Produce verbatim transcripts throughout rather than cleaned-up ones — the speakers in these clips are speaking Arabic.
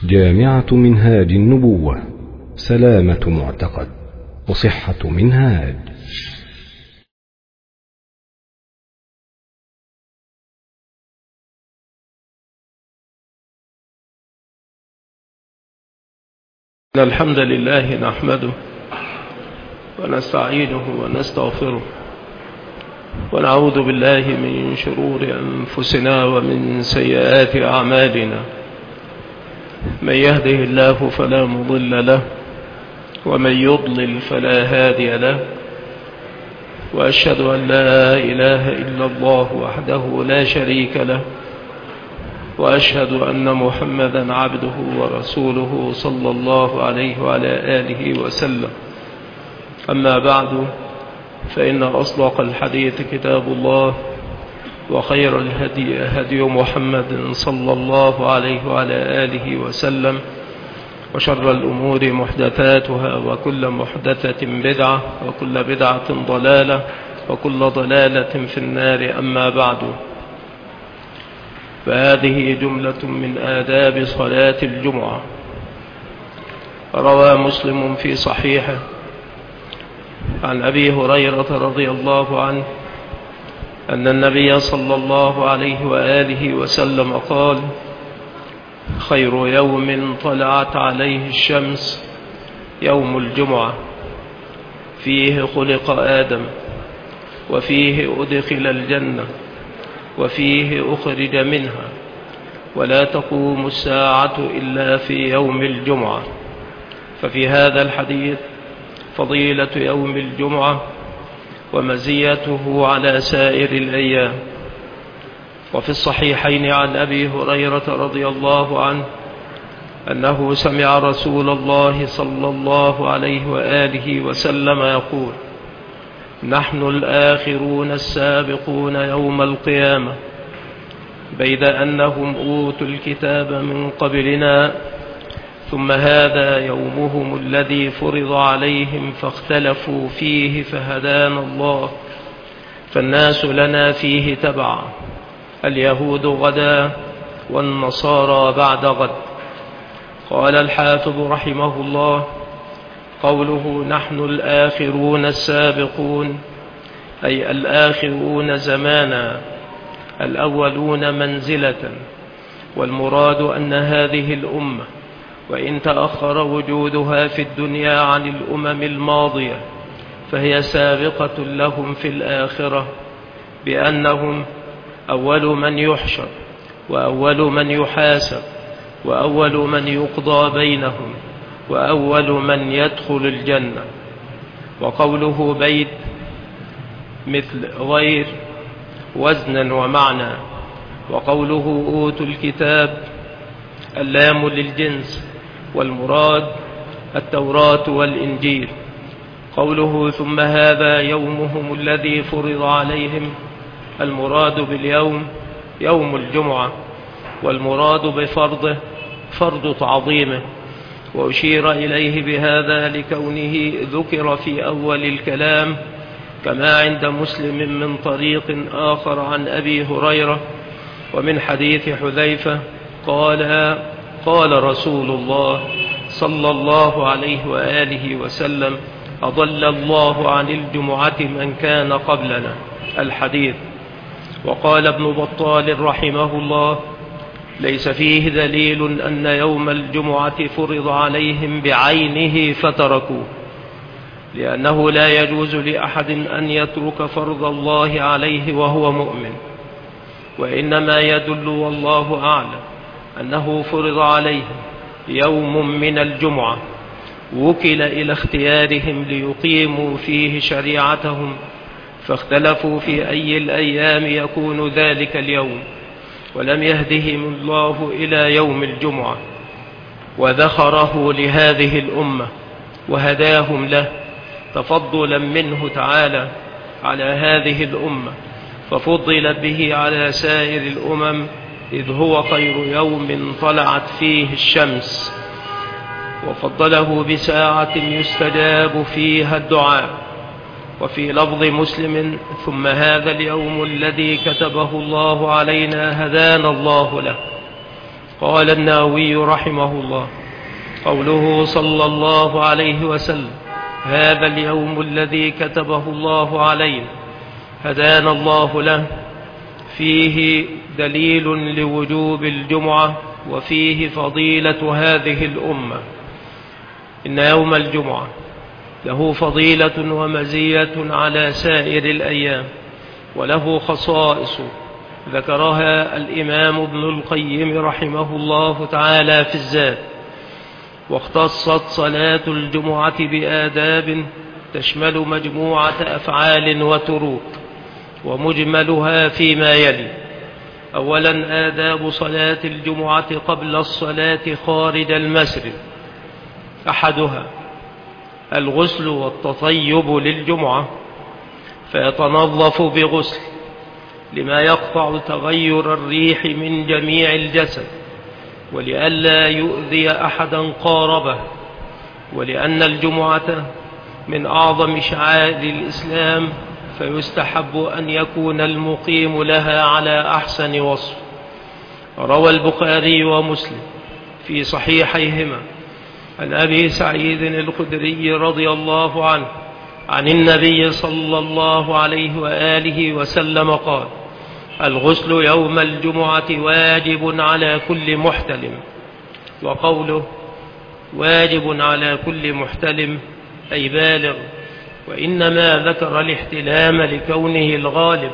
جامعة منهاج النبوة، سلامة معتقد وصحة منهاج. إن الحمد لله نحمده ونستعينه ونستغفره ونعوذ بالله من شرور أنفسنا ومن سيئات أعمالنا. من يهده الله فلا مضل له ومن يضلل فلا هادي له، وأشهد أن لا إله إلا الله وحده لا شريك له، وأشهد أن محمدا عبده ورسوله صلى الله عليه وعلى آله وسلم. أما بعد، فإن أصدق الحديث كتاب الله، وخير الهدي هدي محمد صلى الله عليه وعلى آله وسلم، وشر الأمور محدثاتها، وكل محدثة بدعة، وكل بدعة ضلالة، وكل ضلالة في النار. أما بعد، فهذه جملة من آداب صلاة الجمعة. روى مسلم في صحيحه عن أبي هريرة رضي الله عنه أن النبي صلى الله عليه وآله وسلم قال: خير يوم طلعت عليه الشمس يوم الجمعة، فيه خلق آدم، وفيه أدخل الجنة، وفيه أخرج منها، ولا تقوم الساعة إلا في يوم الجمعة. ففي هذا الحديث فضيلة يوم الجمعة ومزيته على سائر الأيام. وفي الصحيحين عن أبي هريرة رضي الله عنه أنه سمع رسول الله صلى الله عليه وآله وسلم يقول: نحن الآخرون السابقون يوم القيامة، بيد أنهم أوتوا الكتاب من قبلنا، ثم هذا يومهم الذي فرض عليهم فاختلفوا فيه فهدانا الله، فالناس لنا فيه تبعا، اليهود غدا والنصارى بعد غد. قال الحافظ رحمه الله: قوله نحن الآخرون السابقون، أي الآخرون زمانا، الأولون منزلة. والمراد أن هذه الأمة وإن تأخر وجودها في الدنيا عن الأمم الماضية، فهي سابقة لهم في الآخرة، بأنهم أول من يحشر، وأول من يحاسب، وأول من يقضى بينهم، وأول من يدخل الجنة. وقوله بيت مثل غير وزنا ومعنى. وقوله أوتوا الكتاب اللام للجنس، والمراد التوراة والإنجيل. قوله ثم هذا يومهم الذي فرض عليهم، المراد باليوم يوم الجمعة، والمراد بفرضه فرض تعظيمه، وأشير إليه بهذا لكونه ذكر في أول الكلام، كما عند مسلم من طريق آخر عن أبي هريرة ومن حديث حذيفة قال: قال رسول الله صلى الله عليه وآله وسلم: أضل الله عن الجمعة من كان قبلنا. الحديث. وقال ابن بطال رحمه الله: ليس فيه دليل أن يوم الجمعة فرض عليهم بعينه فتركوه، لأنه لا يجوز لأحد أن يترك فرض الله عليه وهو مؤمن، وإنما يدل والله أعلم أنه فرض عليهم يوم من الجمعة، وكل إلى اختيارهم ليقيموا فيه شريعتهم، فاختلفوا في أي الأيام يكون ذلك اليوم، ولم يهدهم الله إلى يوم الجمعة، وذخره لهذه الأمة وهداهم له تفضلا منه تعالى على هذه الأمة، ففضل به على سائر الأمم، إذ هو خير يوم طلعت فيه الشمس، وفضله بساعة يستجاب فيها الدعاء. وفي لفظ مسلم: ثم هذا اليوم الذي كتبه الله علينا هدانا الله له، قال النووي رحمه الله: قوله صلى الله عليه وسلم: هذا اليوم الذي كتبه الله علينا هدانا الله له، فيه دليل لوجوب الجمعة وفيه فضيلة هذه الأمة. إن يوم الجمعة له فضيلة ومزية على سائر الأيام، وله خصائص ذكرها الإمام ابن القيم رحمه الله تعالى في الزاد. واختصت صلاة الجمعة بآداب تشمل مجموعة أفعال وتروك، ومجملها فيما يلي: أولا آداب صلاة الجمعة قبل الصلاة خارج المسجد. أحدها الغسل والتطيب للجمعة، فيتنظف بغسل لما يقطع تغير الريح من جميع الجسد، ولئلا يؤذي أحدا قاربه، ولأن الجمعة من أعظم شعائر الإسلام، فيستحب أن يكون المقيم لها على أحسن وصف. روى البخاري ومسلم في صحيحيهما عن أبي سعيد الخدري رضي الله عنه عن النبي صلى الله عليه وآله وسلم قال: الغسل يوم الجمعة واجب على كل محتلم. وقوله واجب على كل محتلم أي بالغ، وإنما ذكر الاحتلام لكونه الغالب،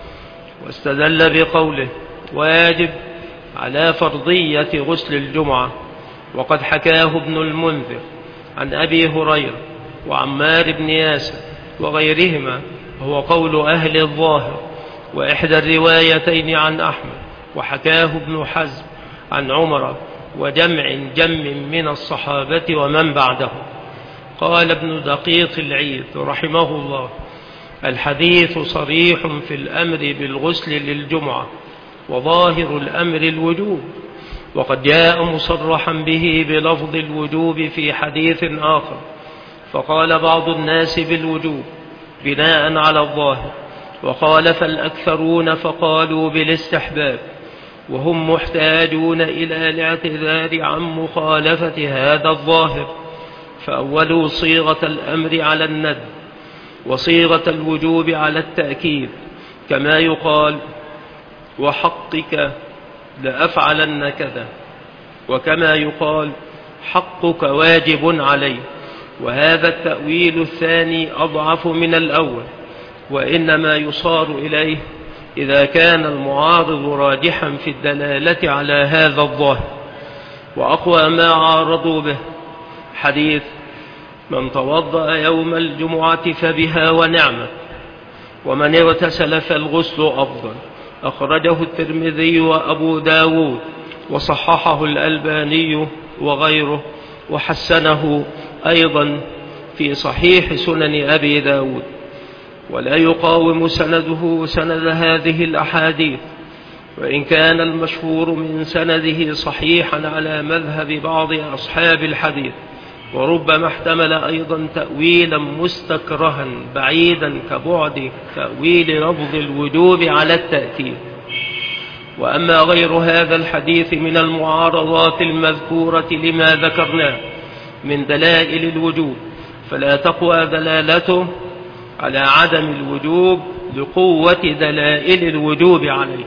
واستدل بقوله واجب على فرضية غسل الجمعة. وقد حكاه ابن المنذر عن أبي هريرة وعمار بن ياسر وغيرهما، وهو قول أهل الظاهر، وإحدى الروايتين عن أحمد، وحكاه ابن حزم عن عمر وجمع جم من الصحابة ومن بعده. قال ابن دقيق العيد رحمه الله: الحديث صريح في الأمر بالغسل للجمعة، وظاهر الأمر الوجوب، وقد جاء مصرحا به بلفظ الوجوب في حديث آخر، فقال بعض الناس بالوجوب بناء على الظاهر، وخالف الأكثرون فقالوا بالاستحباب، وهم محتاجون إلى الاعتذار عن مخالفة هذا الظاهر، فأولوا صيغة الأمر على الند، وصيغة الوجوب على التأكيد، كما يقال: وحقك لأفعلن كذا، وكما يقال: حقك واجب علي. وهذا التأويل الثاني أضعف من الأول، وإنما يصار إليه إذا كان المعارض راجحا في الدلالة على هذا الظاهر. وأقوى ما عارضوا به حديث: من توضأ يوم الجمعة فبها ونعمة، ومن اغتسل فالغسل أفضل. أخرجه الترمذي وأبو داود، وصححه الألباني وغيره، وحسنه أيضا في صحيح سنن أبي داود. ولا يقاوم سنده سند هذه الأحاديث، وإن كان المشهور من سنده صحيحا على مذهب بعض أصحاب الحديث، وربما احتمل أيضا تأويلا مستكرها بعيدا كبعد تأويل لفظ الوجوب على التأكيد. وأما غير هذا الحديث من المعارضات المذكورة لما ذكرناه من دلائل الوجوب، فلا تقوى دلالته على عدم الوجوب لقوة دلائل الوجوب عليه.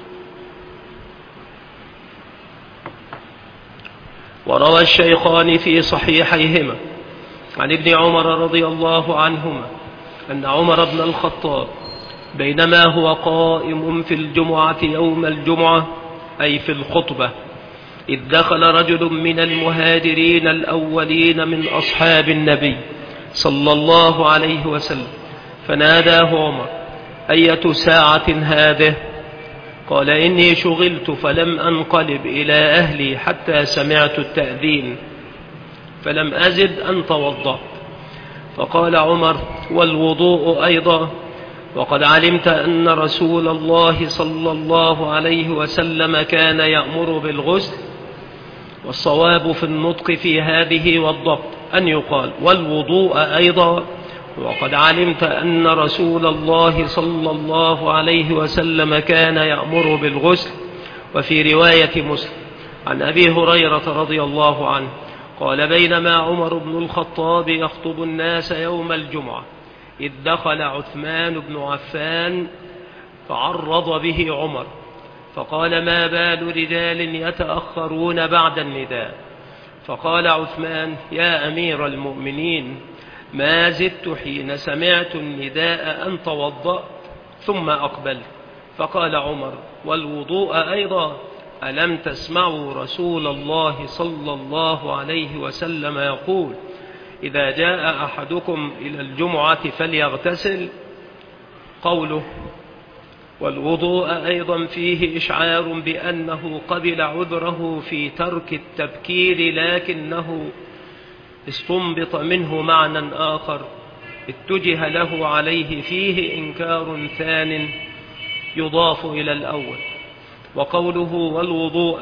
وروى الشيخان في صحيحيهما عن ابن عمر رضي الله عنهما أن عمر بن الخطاب بينما هو قائم في الجمعة يوم الجمعة، أي في الخطبة، إذ دخل رجل من المهاجرين الأولين من أصحاب النبي صلى الله عليه وسلم، فناداه عمر: أية ساعة هذه؟ قال: إني شغلت فلم أنقلب إلى أهلي حتى سمعت التأذين، فلم أزد أن توضأت. فقال عمر: والوضوء أيضا؟ وقد علمت أن رسول الله صلى الله عليه وسلم كان يأمر بالغسل. والصواب في النطق في هذه والضبط أن يقال: والوضوء أيضا، وقد علمت أن رسول الله صلى الله عليه وسلم كان يأمر بالغسل. وفي رواية مسلم عن أبي هريرة رضي الله عنه قال بينما عمر بن الخطاب يخطب الناس يوم الجمعة إذ دخل عثمان بن عفان فعرض به عمر فقال ما بال رجال يتأخرون بعد النداء؟ فقال عثمان يا أمير المؤمنين ما زدت حين سمعت النداء أن توضأت ثم أقبلت. فقال عمر والوضوء أيضا؟ ألم تسمعوا رسول الله صلى الله عليه وسلم يقول إذا جاء أحدكم إلى الجمعة فليغتسل؟ قوله والوضوء أيضا فيه إشعار بأنه قبل عذره في ترك التبكير، لكنه استنبط منه معنى آخر اتجه له عليه فيه إنكار ثان يضاف إلى الأول. وقوله والوضوء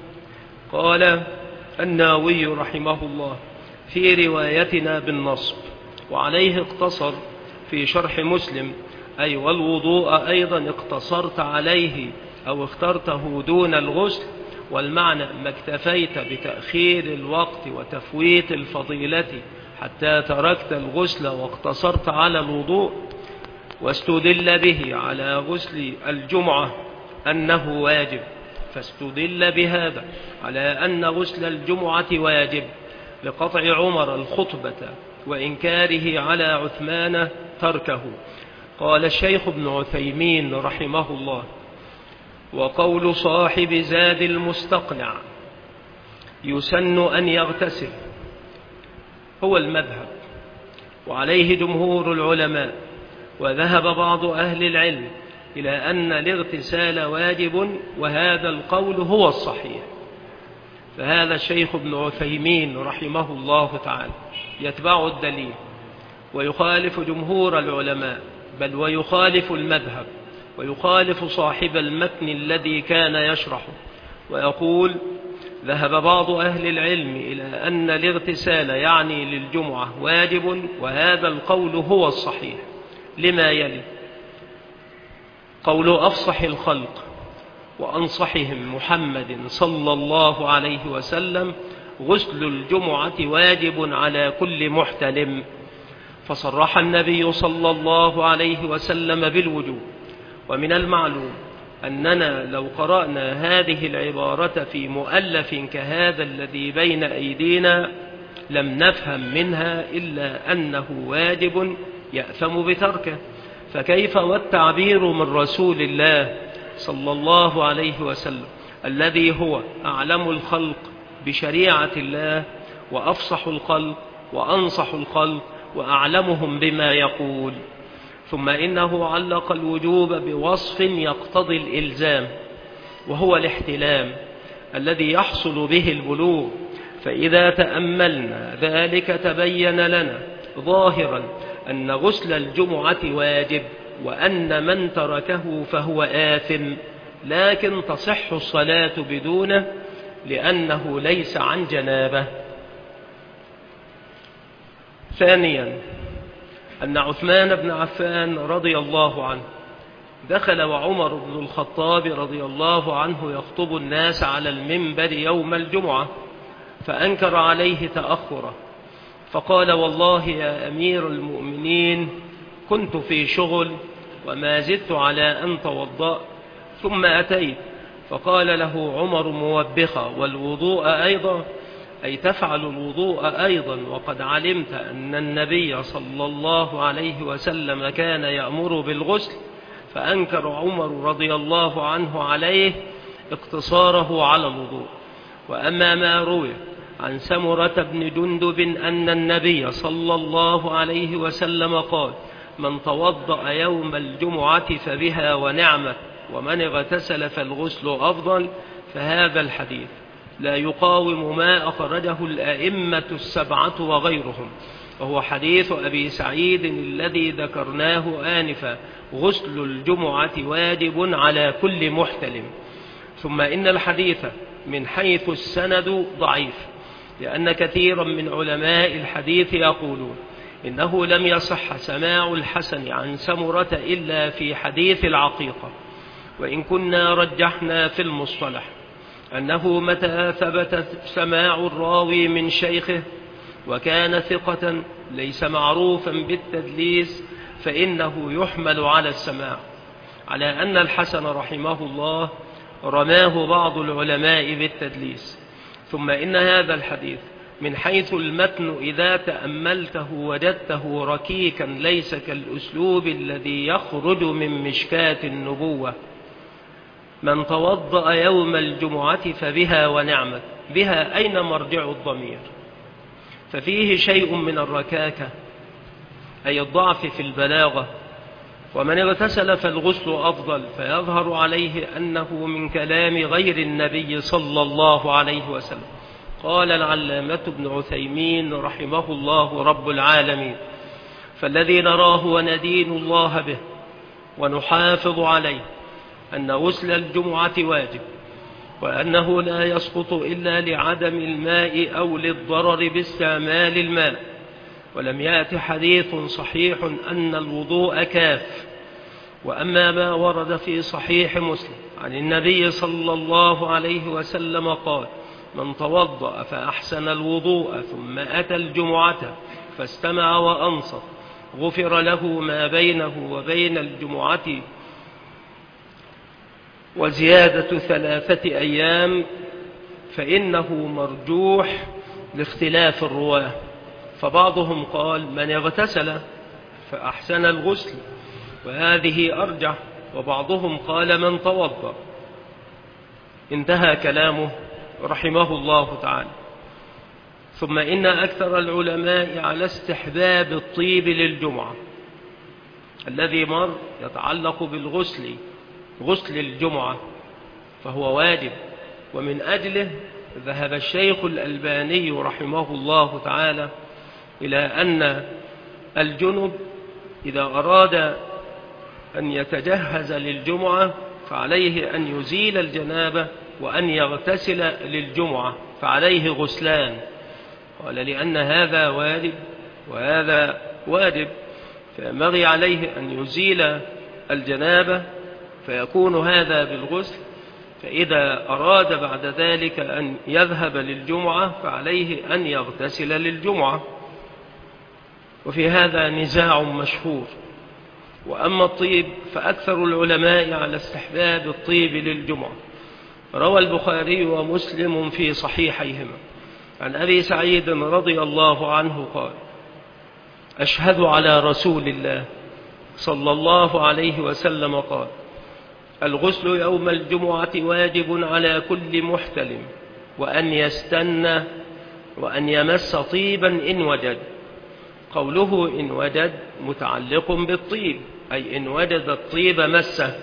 قال النووي رحمه الله في روايتنا بالنصب، وعليه اقتصر في شرح مسلم، أي والوضوء أيضا اقتصرت عليه أو اخترته دون الغسل، والمعنى ما اكتفيت بتأخير الوقت وتفويت الفضيلة حتى تركت الغسل واقتصرت على الوضوء. واستدل به على غسل الجمعة أنه واجب، فاستدل بهذا على أن غسل الجمعة واجب لقطع عمر الخطبة وإنكاره على عثمان تركه. قال الشيخ ابن عثيمين رحمه الله وقول صاحب زاد المستقنع يسن أن يغتسل هو المذهب، وعليه جمهور العلماء، وذهب بعض أهل العلم إلى أن الاغتسال واجب، وهذا القول هو الصحيح. فهذا الشيخ ابن عثيمين رحمه الله تعالى يتبع الدليل ويخالف جمهور العلماء، بل ويخالف المذهب ويخالف صاحب المتن الذي كان يشرحه، ويقول ذهب بعض أهل العلم إلى أن الاغتسال يعني للجمعة واجب، وهذا القول هو الصحيح لما يلي: قول أفصح الخلق وأنصحهم محمد صلى الله عليه وسلم غسل الجمعة واجب على كل محتلم، فصرح النبي صلى الله عليه وسلم بالوجوب. ومن المعلوم أننا لو قرأنا هذه العبارة في مؤلف كهذا الذي بين أيدينا لم نفهم منها إلا أنه واجب يأثم بتركه، فكيف والتعبير من رسول الله صلى الله عليه وسلم الذي هو أعلم الخلق بشريعة الله وأفصح الخلق وأنصح الخلق وأعلمهم بما يقول. ثم إنه علق الوجوب بوصف يقتضي الإلزام، وهو الاحتلام الذي يحصل به البلوغ، فإذا تأملنا ذلك تبين لنا ظاهرا أن غسل الجمعة واجب، وأن من تركه فهو آثم، لكن تصح الصلاة بدونه لأنه ليس عن جنابه. ثانيا أن عثمان بن عفان رضي الله عنه دخل وعمر بن الخطاب رضي الله عنه يخطب الناس على المنبر يوم الجمعة، فأنكر عليه تأخره، فقال والله يا أمير المؤمنين كنت في شغل وما زدت على أن توضأ ثم أتيت. فقال له عمر موبخا والوضوء أيضا؟ أي تفعل الوضوء أيضا وقد علمت أن النبي صلى الله عليه وسلم كان يأمر بالغسل؟ فأنكر عمر رضي الله عنه عليه اقتصاره على الوضوء. وأما ما روي عن سمرة بن جندب أن النبي صلى الله عليه وسلم قال من توضأ يوم الجمعة فبها ونعمت، ومن اغتسل فالغسل أفضل، فهذا الحديث لا يقاوم ما أخرجه الأئمة السبعة وغيرهم، وهو حديث أبي سعيد الذي ذكرناه آنفا: غسل الجمعة واجب على كل محتلم. ثم إن الحديث من حيث السند ضعيف، لأن كثيرا من علماء الحديث يقولون إنه لم يصح سماع الحسن عن سمرة إلا في حديث العقيقة. وإن كنا رجحنا في المصطلح أنه متى ثبت سماع الراوي من شيخه وكان ثقة ليس معروفا بالتدليس فإنه يحمل على السماع، على أن الحسن رحمه الله رماه بعض العلماء بالتدليس. ثم إن هذا الحديث من حيث المتن إذا تأملته وجدته ركيكا ليس كالأسلوب الذي يخرج من مشكاة النبوة: من توضأ يوم الجمعة فبها ونعمت. بها أين مرجع الضمير؟ ففيه شيء من الركاكة أي الضعف في البلاغة. ومن اغتسل فالغسل أفضل، فيظهر عليه أنه من كلام غير النبي صلى الله عليه وسلم. قال العلامة ابن عثيمين رحمه الله رب العالمين: فالذي نراه وندين الله به ونحافظ عليه أن غسل الجمعة واجب، وأنه لا يسقط إلا لعدم الماء أو للضرر باستعمال الماء. ولم يأت حديث صحيح أن الوضوء كاف. وأما ما ورد في صحيح مسلم عن النبي صلى الله عليه وسلم قال: من توضأ فأحسن الوضوء ثم أتى الجمعة فاستمع وأنصت غفر له ما بينه وبين الجمعة وزيادة ثلاثة أيام، فإنه مرجوح لاختلاف الرواه. فبعضهم قال: من اغتسل فأحسن الغسل، وهذه أرجح. وبعضهم قال: من توضأ. انتهى كلامه رحمه الله تعالى. ثم إن أكثر العلماء على استحباب الطيب للجمعة الذي مر يتعلق بالغسل، غسل الجمعة، فهو واجب. ومن أجله ذهب الشيخ الألباني رحمه الله تعالى إلى أن الجنب إذا أراد أن يتجهز للجمعة فعليه أن يزيل الجنابة وأن يغتسل للجمعة، فعليه غسلان. قال: لأن هذا واجب وهذا واجب، فينبغي عليه أن يزيل الجنابة فيكون هذا بالغسل، فإذا أراد بعد ذلك أن يذهب للجمعة فعليه أن يغتسل للجمعة. وفي هذا نزاع مشهور. وأما الطيب فأكثر العلماء على استحباب الطيب للجمعة. روى البخاري ومسلم في صحيحيهما عن أبي سعيد رضي الله عنه قال: أشهد على رسول الله صلى الله عليه وسلم قال: الغسل يوم الجمعة واجب على كل محتلم، وأن يستنى وأن يمس طيبا إن وجد. قوله إن وجد متعلق بالطيب، أي إن وجد الطيب مسه،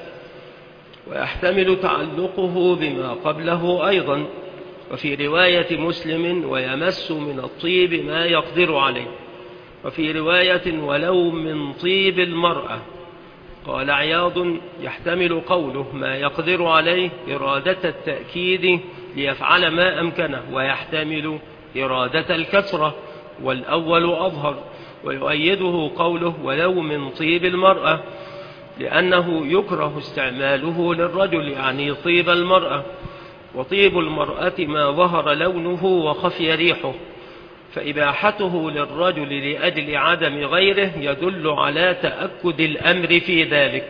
ويحتمل تعلقه بما قبله أيضا. وفي رواية مسلم: ويمس من الطيب ما يقدر عليه. وفي رواية: ولو من طيب المرأة. قال عياض: يحتمل قوله ما يقدر عليه إرادة التأكيد ليفعل ما أمكنه، ويحتمل إرادة الكثرة، والأول أظهر. ويؤيده قوله ولو من طيب المرأة، لأنه يكره استعماله للرجل، يعني طيب المرأة. وطيب المرأة ما ظهر لونه وخفي ريحه، فإباحته للرجل لأجل عدم غيره يدل على تأكد الأمر في ذلك.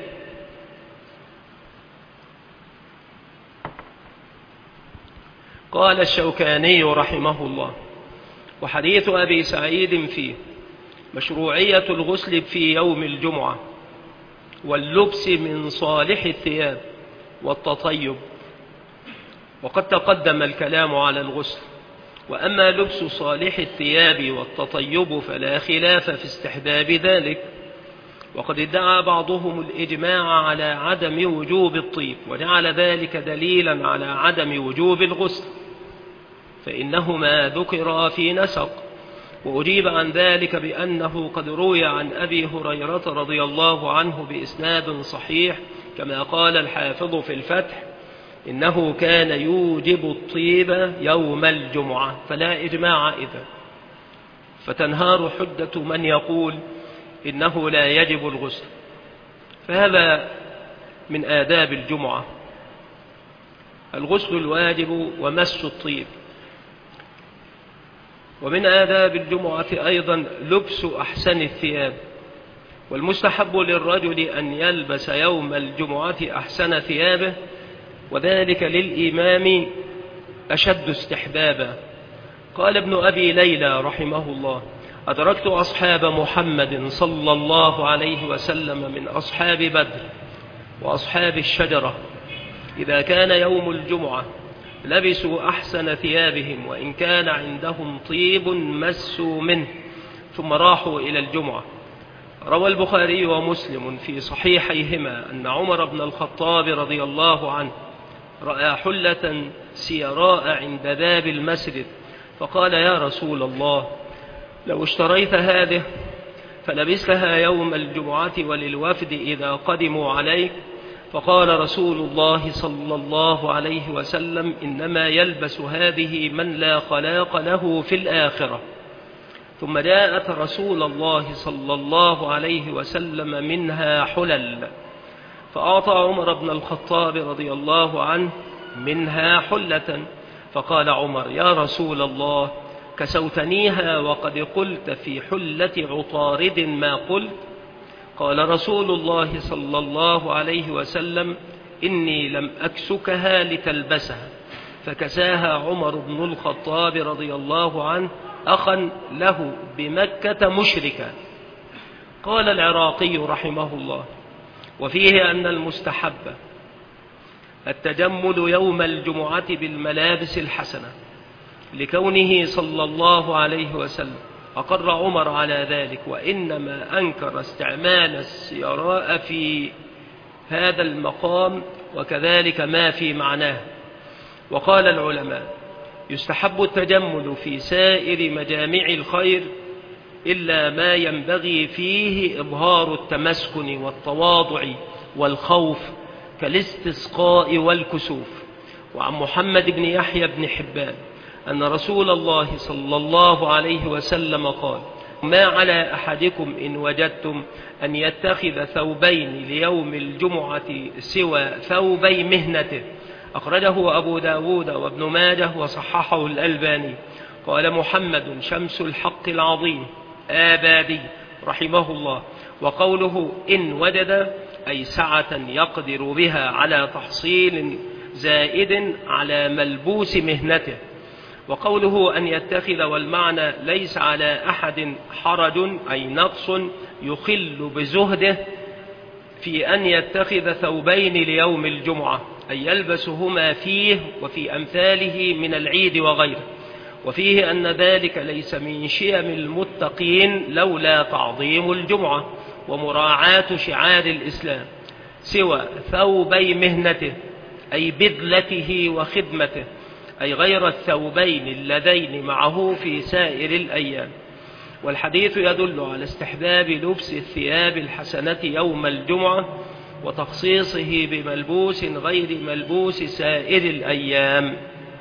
قال الشوكاني رحمه الله: وحديث أبي سعيد فيه مشروعية الغسل في يوم الجمعة واللبس من صالح الثياب والتطيب، وقد تقدم الكلام على الغسل. وأما لبس صالح الثياب والتطيب فلا خلاف في استحباب ذلك. وقد ادعى بعضهم الإجماع على عدم وجوب الطيب، وجعل ذلك دليلا على عدم وجوب الغسل، فإنهما ذكرا في نسق. وأجيب عن ذلك بأنه قد روي عن أبي هريرة رضي الله عنه بإسناد صحيح كما قال الحافظ في الفتح: إنه كان يوجب الطيب يوم الجمعة. فلا إجماع إذا، فتنهار حجة من يقول إنه لا يجب الغسل. فهذا من آداب الجمعة. الغسل الواجب ومس الطيب. ومن آداب الجمعة أيضا لبس أحسن الثياب، والمستحب للرجل أن يلبس يوم الجمعة أحسن ثيابه، وذلك للإمام أشد استحبابا. قال ابن أبي ليلى رحمه الله: أدركت أصحاب محمد صلى الله عليه وسلم من أصحاب بدر وأصحاب الشجرة إذا كان يوم الجمعة لبسوا أحسن ثيابهم، وإن كان عندهم طيب مسوا منه، ثم راحوا إلى الجمعة. روى البخاري ومسلم في صحيحيهما أن عمر بن الخطاب رضي الله عنه رأى حلة سيراء عند باب المسجد، فقال: يا رسول الله، لو اشتريت هذه فلبستها يوم الجمعة وللوفد إذا قدموا عليك. فقال رسول الله صلى الله عليه وسلم: إنما يلبس هذه من لا خلاق له في الآخرة. ثم جاءت رسول الله صلى الله عليه وسلم منها حلل، فأعطى عمر بن الخطاب رضي الله عنه منها حلة، فقال عمر: يا رسول الله، كسوتنيها وقد قلت في حلة عطارد ما قلت. قال رسول الله صلى الله عليه وسلم: إني لم أكسكها لتلبسها. فكساها عمر بن الخطاب رضي الله عنه أخا له بمكة مشركا. قال العراقي رحمه الله: وفيه أن المستحب التجمل يوم الجمعة بالملابس الحسنة، لكونه صلى الله عليه وسلم أقر عمر على ذلك، وإنما أنكر استعمال السيراء في هذا المقام، وكذلك ما في معناه. وقال العلماء: يستحب التجمل في سائر مجامع الخير إلا ما ينبغي فيه إظهار التمسكن والتواضع والخوف كالاستسقاء والكسوف. وعن محمد بن يحيى بن حبان أن رسول الله صلى الله عليه وسلم قال: ما على أحدكم إن وجدتم أن يتخذ ثوبين ليوم الجمعة سوى ثوبي مهنته. أخرجه أبو داود وابن ماجه وصححه الألباني. قال محمد شمس الحق العظيم آبادي رحمه الله: وقوله إن وجد أي سعة يقدر بها على تحصيل زائد على ملبوس مهنته. وقوله أن يتخذ والمعنى ليس على أحد حرج أي نقص يخل بزهده في أن يتخذ ثوبين ليوم الجمعة، أي يلبسهما فيه وفي أمثاله من العيد وغيره. وفيه أن ذلك ليس من شيم المتقين لولا تعظيم الجمعة ومراعاة شعار الإسلام، سوى ثوبي مهنته أي بذلته وخدمته، أي غير الثوبين اللذين معه في سائر الأيام. والحديث يدل على استحباب لبس الثياب الحسنة يوم الجمعة وتخصيصه بملبوس غير ملبوس سائر الأيام.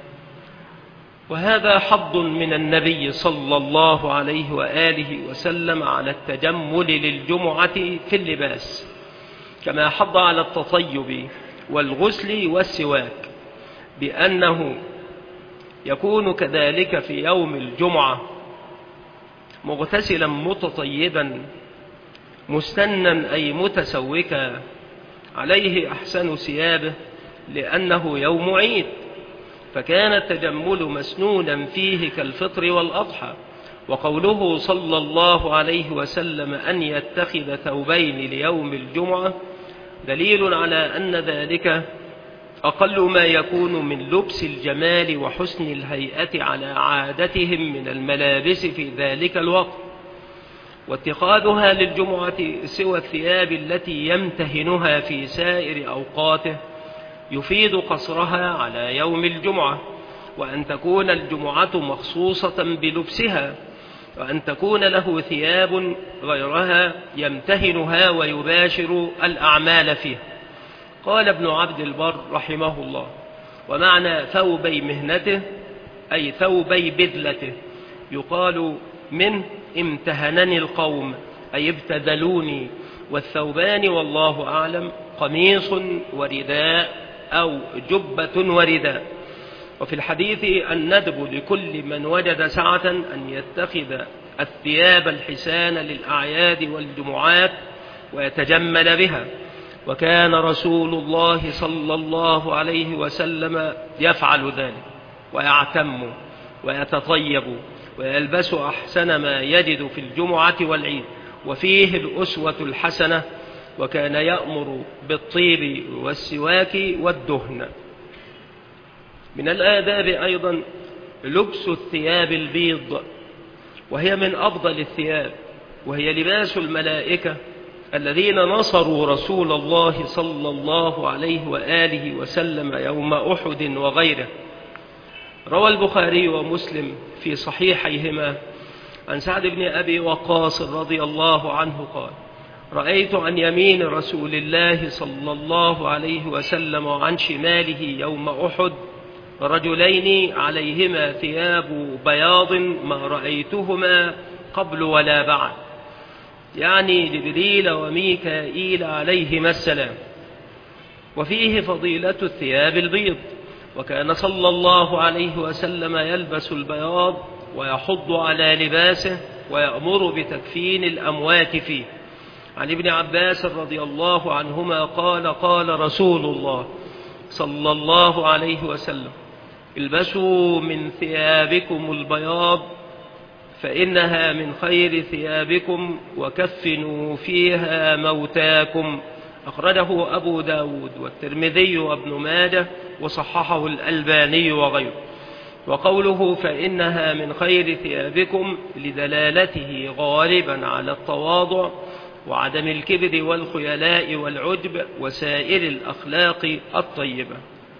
وهذا حظ من النبي صلى الله عليه وآله وسلم على التجمل للجمعة في اللباس، كما حض على التطيب والغسل والسواك، بأنه يكون كذلك في يوم الجمعة مغتسلا متطيبا مستنا أي متسوكا، عليه أحسن ثيابه لأنه يوم عيد، فكان التجمل مسنونا فيه كالفطر والأضحى. وقوله صلى الله عليه وسلم أن يتخذ ثوبين ليوم الجمعة دليل على أن ذلك أقل ما يكون من لبس الجمال وحسن الهيئة على عادتهم من الملابس في ذلك الوقت. واتخاذها للجمعة سوى الثياب التي يمتهنها في سائر أوقاته يفيد قصرها على يوم الجمعة، وأن تكون الجمعة مخصوصة بلبسها، وأن تكون له ثياب غيرها يمتهنها ويباشر الأعمال فيها. قال ابن عبد البر رحمه الله: ومعنى ثوبي مهنته أي ثوبي بذلته، يقال من امتهنني القوم أي ابتذلوني. والثوبان والله أعلم قميص ورداء أو جبة ورداء. وفي الحديث الندب لكل من وجد سعة أن يتخذ الثياب الحسان للأعياد والجمعات ويتجمل بها، وكان رسول الله صلى الله عليه وسلم يفعل ذلك ويعتم ويتطيب ويلبس أحسن ما يجد في الجمعة والعيد، وفيه الأسوة الحسنة، وكان يأمر بالطيب والسواك والدهن. من الآداب أيضا لبس الثياب البيض، وهي من أفضل الثياب، وهي لباس الملائكة الذين نصروا رسول الله صلى الله عليه وآله وسلم يوم أحد وغيره. روى البخاري ومسلم في صحيحيهما عن سعد بن أبي وقاص رضي الله عنه قال: رأيت عن يمين رسول الله صلى الله عليه وسلم وعن شماله يوم أحد رجلين عليهما ثياب بياض ما رأيتهما قبل ولا بعد، يعني جبريل وميكائيل عليهما السلام. وفيه فضيلة الثياب البيض، وكان صلى الله عليه وسلم يلبس البياض ويحض على لباسه ويأمر بتكفين الأموات فيه. عن ابن عباس رضي الله عنهما قال: قال رسول الله صلى الله عليه وسلم: البسوا من ثيابكم البياض فإنها من خير ثيابكم، وكفنوا فيها موتاكم. أخرجه أبو داود والترمذي وابن ماجه وصححه الألباني وغيره. وقوله فإنها من خير ثيابكم لدلالته غالبا على التواضع وعدم الكبر والخيلاء والعجب وسائر الأخلاق الطيبة.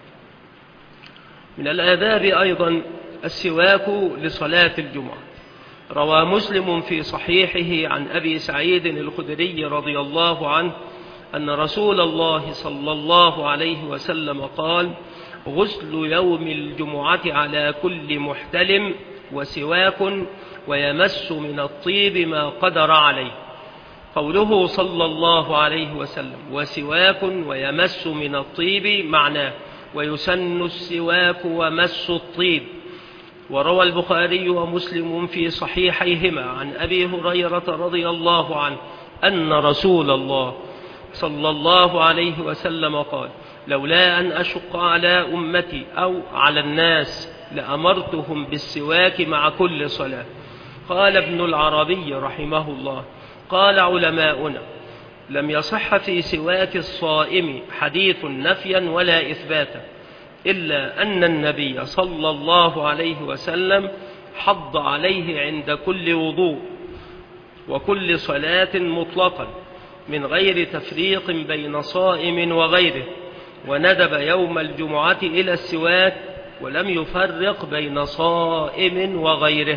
من الآداب أيضا السواك لصلاة الجمعة. روى مسلم في صحيحه عن أبي سعيد الخدري رضي الله عنه أن رسول الله صلى الله عليه وسلم قال: غسل يوم الجمعة على كل محتلم وسواك ويمس من الطيب ما قدر عليه. قوله صلى الله عليه وسلم وسواك ويمس من الطيب معناه ويسن السواك ومس الطيب. وروى البخاري ومسلم في صحيحيهما عن أبي هريرة رضي الله عنه أن رسول الله صلى الله عليه وسلم قال: لولا أن أشق على أمتي أو على الناس لأمرتهم بالسواك مع كل صلاة. قال ابن العربي رحمه الله: قال علماؤنا: لم يصح في سواك الصائم حديث نفيا ولا إثباتا، إلا أن النبي صلى الله عليه وسلم حض عليه عند كل وضوء وكل صلاة مطلقا من غير تفريق بين صائم وغيره، وندب يوم الجمعة إلى السواك ولم يفرق بين صائم وغيره.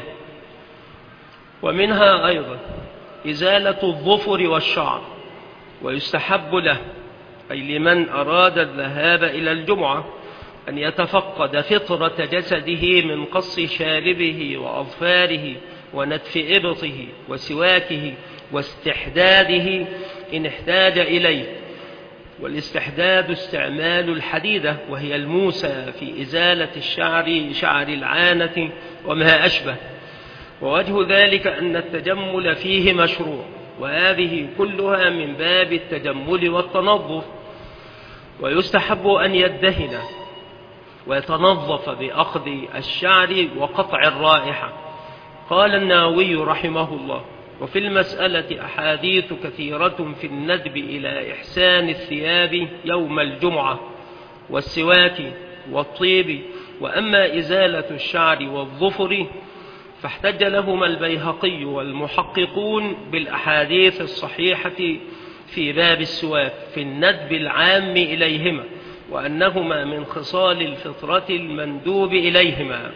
ومنها أيضا إزالة الظفر والشعر، ويستحب له أي لمن أراد الذهاب إلى الجمعة أن يتفقد فطرة جسده من قص شاربه وأظفاره ونتف إبطه وسواكه واستحداده إن احتاج إليه. والاستحداد استعمال الحديدة وهي الموسى في إزالة الشعر شعر العانة وما أشبه. ووجه ذلك أن التجمل فيه مشروع، وهذه كلها من باب التجمل والتنظف. ويستحب أن يدهن ويتنظف بأخذ الشعر وقطع الرائحة. قال النووي رحمه الله: وفي المسألة أحاديث كثيرة في الندب إلى إحسان الثياب يوم الجمعة والسواك والطيب. وأما إزالة الشعر والظفر فاحتج لهما البيهقي والمحققون بالأحاديث الصحيحة في باب السواك في الندب العام إليهما، وأنهما من خصال الفطرة المندوب إليهما.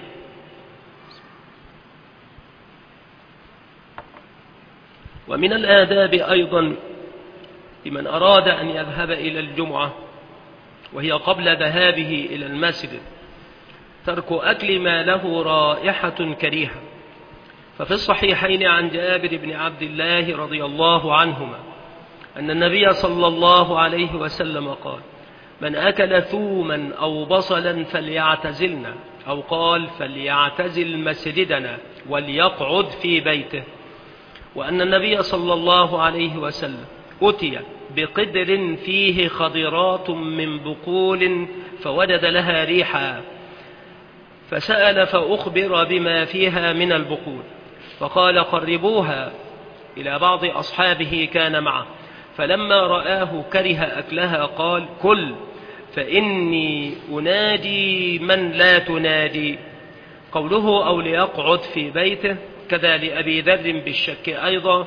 ومن الآداب أيضا لمن أراد أن يذهب إلى الجمعة وهي قبل ذهابه إلى المسجد ترك أكل ما له رائحة كريهة. ففي الصحيحين عن جابر بن عبد الله رضي الله عنهما أن النبي صلى الله عليه وسلم قال: من أكل ثوما أو بصلا فليعتزلنا، أو قال فليعتزل مسجدنا وليقعد في بيته. وأن النبي صلى الله عليه وسلم أتي بقدر فيه خضرات من بقول فوجد لها ريحا، فسأل فأخبر بما فيها من البقول، فقال قربوها إلى بعض أصحابه كان معه، فلما رآه كره أكلها قال كل فإني أنادي من لا تنادي. قوله أو ليقعد في بيته كذا لأبي ذر بالشك أيضا،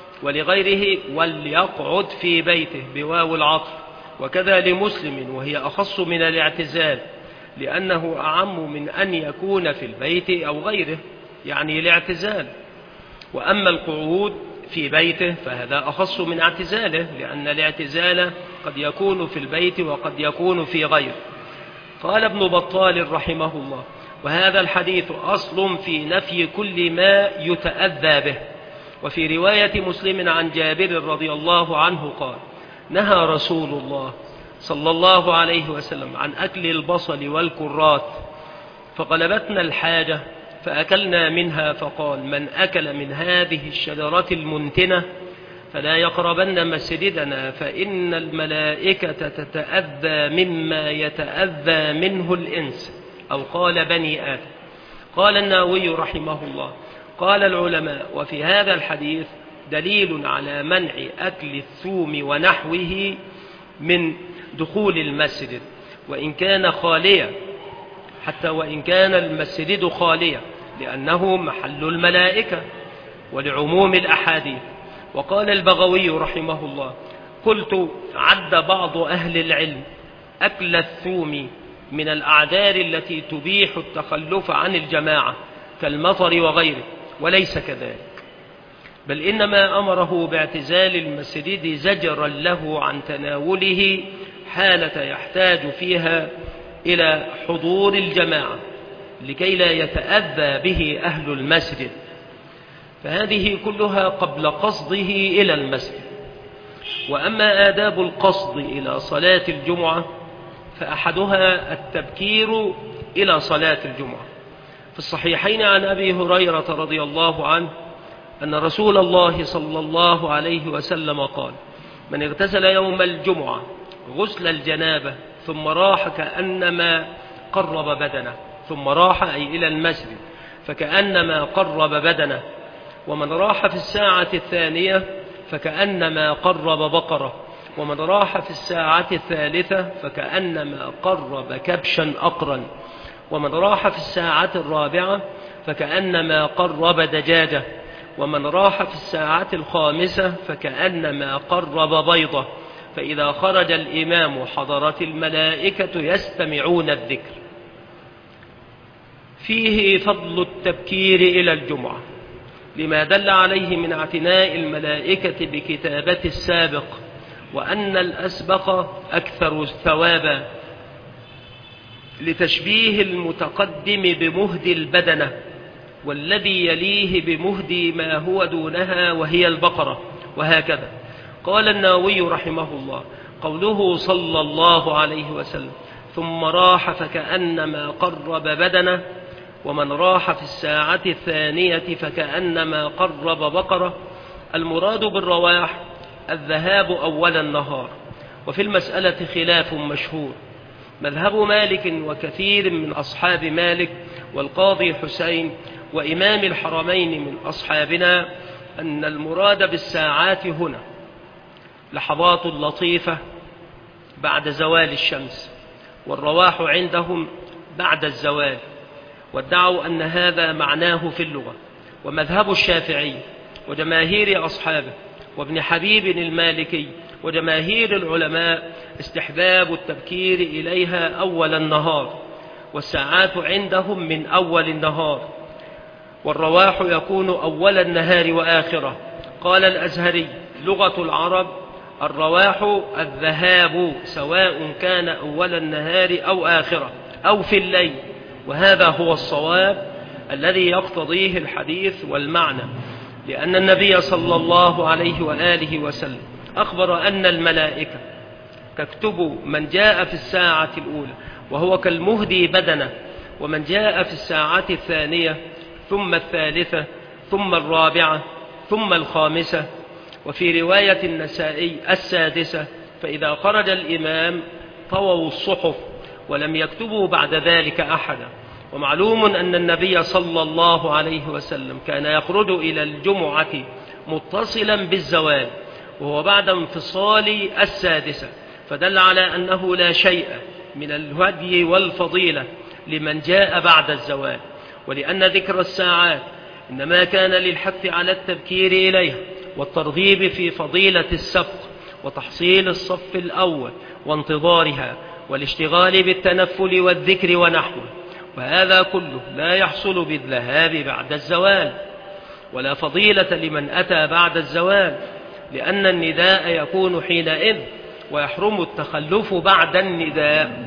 ولغيره وليقعد في بيته بواو العطف، وكذا لمسلم وهي أخص من الاعتزال لأنه أعم من أن يكون في البيت أو غيره، يعني الاعتزال. وأما القعود في بيته فهذا أخص من اعتزاله، لأن الاعتزال قد يكون في البيت وقد يكون في غيره. قال ابن بطال رحمه الله: وهذا الحديث أصل في نفي كل ما يتأذى به. وفي رواية مسلم عن جابر رضي الله عنه قال: نهى رسول الله صلى الله عليه وسلم عن أكل البصل والكرات، فغلبتنا الحاجة فأكلنا منها، فقال: من أكل من هذه الشجرة المنتنة فلا يقربن مسجدنا فإن الملائكة تتأذى مما يتأذى منه الإنس، أو قال بني آدم. قال النووي رحمه الله: قال العلماء: وفي هذا الحديث دليل على منع أكل الثوم ونحوه من دخول المسجد، وإن كان خاليا، حتى وإن كان المسجد خاليا، لأنه محل الملائكة ولعموم الأحاديث. وقال البغوي رحمه الله: قلت عد بعض أهل العلم أكل الثوم من الأعذار التي تبيح التخلف عن الجماعة كالمطر وغيره، وليس كذلك، بل إنما أمره باعتزال المسجد زجرا له عن تناوله حالة يحتاج فيها إلى حضور الجماعة لكي لا يتأذى به أهل المسجد، فهذه كلها قبل قصده إلى المسجد. وأما آداب القصد إلى صلاة الجمعة فأحدها التبكير إلى صلاة الجمعة. في الصحيحين عن أبي هريرة رضي الله عنه أن رسول الله صلى الله عليه وسلم قال: من اغتسل يوم الجمعة غسل الجنابة ثم راح كأنما قرب بدنه، ثم راح أي إلى المسجد فكأنما قرب بدنه، ومن راح في الساعة الثانية فكأنما قرب بقرة، ومن راح في الساعة الثالثة فكأنما قرب كبشا أقرا، ومن راح في الساعة الرابعة فكأنما قرب دجاجة، ومن راح في الساعة الخامسة فكأنما قرب بيضة، فإذا خرج الإمام حضرت الملائكة يستمعون الذكر. فيه فضل التبكير إلى الجمعة لما دل عليه من اعتناء الملائكة بكتابة السابق، وأن الأسبق أكثر ثوابا، لتشبيه المتقدم بمهد البدنة، والذي يليه بمهد ما هو دونها وهي البقرة، وهكذا. قال النووي رحمه الله: قوله صلى الله عليه وسلم ثم راح فكأنما قرب بدنه، ومن راح في الساعة الثانية فكأنما قرب بقرة، المراد بالرواح الذهاب أول النهار. وفي المسألة خلاف مشهور، مذهب مالك وكثير من أصحاب مالك والقاضي حسين وإمام الحرمين من أصحابنا أن المراد بالساعات هنا لحظات لطيفة بعد زوال الشمس، والرواح عندهم بعد الزوال، وادعوا أن هذا معناه في اللغة. ومذهب الشافعي وجماهير أصحابه وابن حبيب المالكي وجماهير العلماء استحباب التبكير إليها أول النهار، والساعات عندهم من أول النهار، والرواح يكون أول النهار وآخرة. قال الأزهري: لغة العرب الرواح الذهاب، سواء كان أول النهار أو آخرة أو في الليل، وهذا هو الصواب الذي يقتضيه الحديث والمعنى، لأن النبي صلى الله عليه وآله وسلم أخبر أن الملائكة تكتب من جاء في الساعة الأولى وهو كالمهدي بدنه، ومن جاء في الساعة الثانية ثم الثالثة ثم الرابعة ثم الخامسة، وفي رواية النسائي السادسة، فإذا خرج الإمام طووا الصحف ولم يكتبوا بعد ذلك أحدا. ومعلوم أن النبي صلى الله عليه وسلم كان يخرج إلى الجمعة متصلا بالزوال وهو بعد انفصال السادسة، فدل على أنه لا شيء من الهدي والفضيلة لمن جاء بعد الزوال، ولأن ذكر الساعات إنما كان للحث على التبكير إليها والترغيب في فضيلة السبق وتحصيل الصف الأول وانتظارها والاشتغال بالتنفل والذكر ونحوه، وهذا كله لا يحصل بالذهاب بعد الزوال، ولا فضيلة لمن أتى بعد الزوال، لأن النداء يكون حينئذ ويحرم التخلف بعد النداء.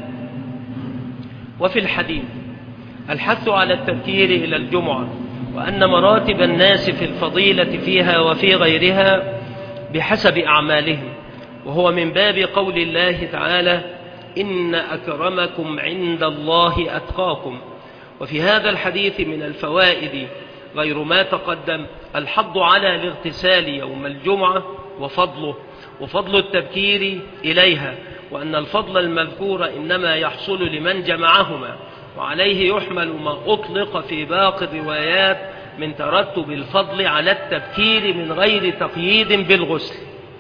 وفي الحديث الحث على التبكير إلى الجمعة، وأن مراتب الناس في الفضيلة فيها وفي غيرها بحسب أعمالهم، وهو من باب قول الله تعالى: إن أكرمكم عند الله أتقاكم. وفي هذا الحديث من الفوائد غير ما تقدم الحض على الاغتسال يوم الجمعة وفضله وفضل التبكير إليها، وأن الفضل المذكور إنما يحصل لمن جمعهما، وعليه يحمل ما أطلق في باقي الروايات من ترتب الفضل على التبكير من غير تقييد بالغسل.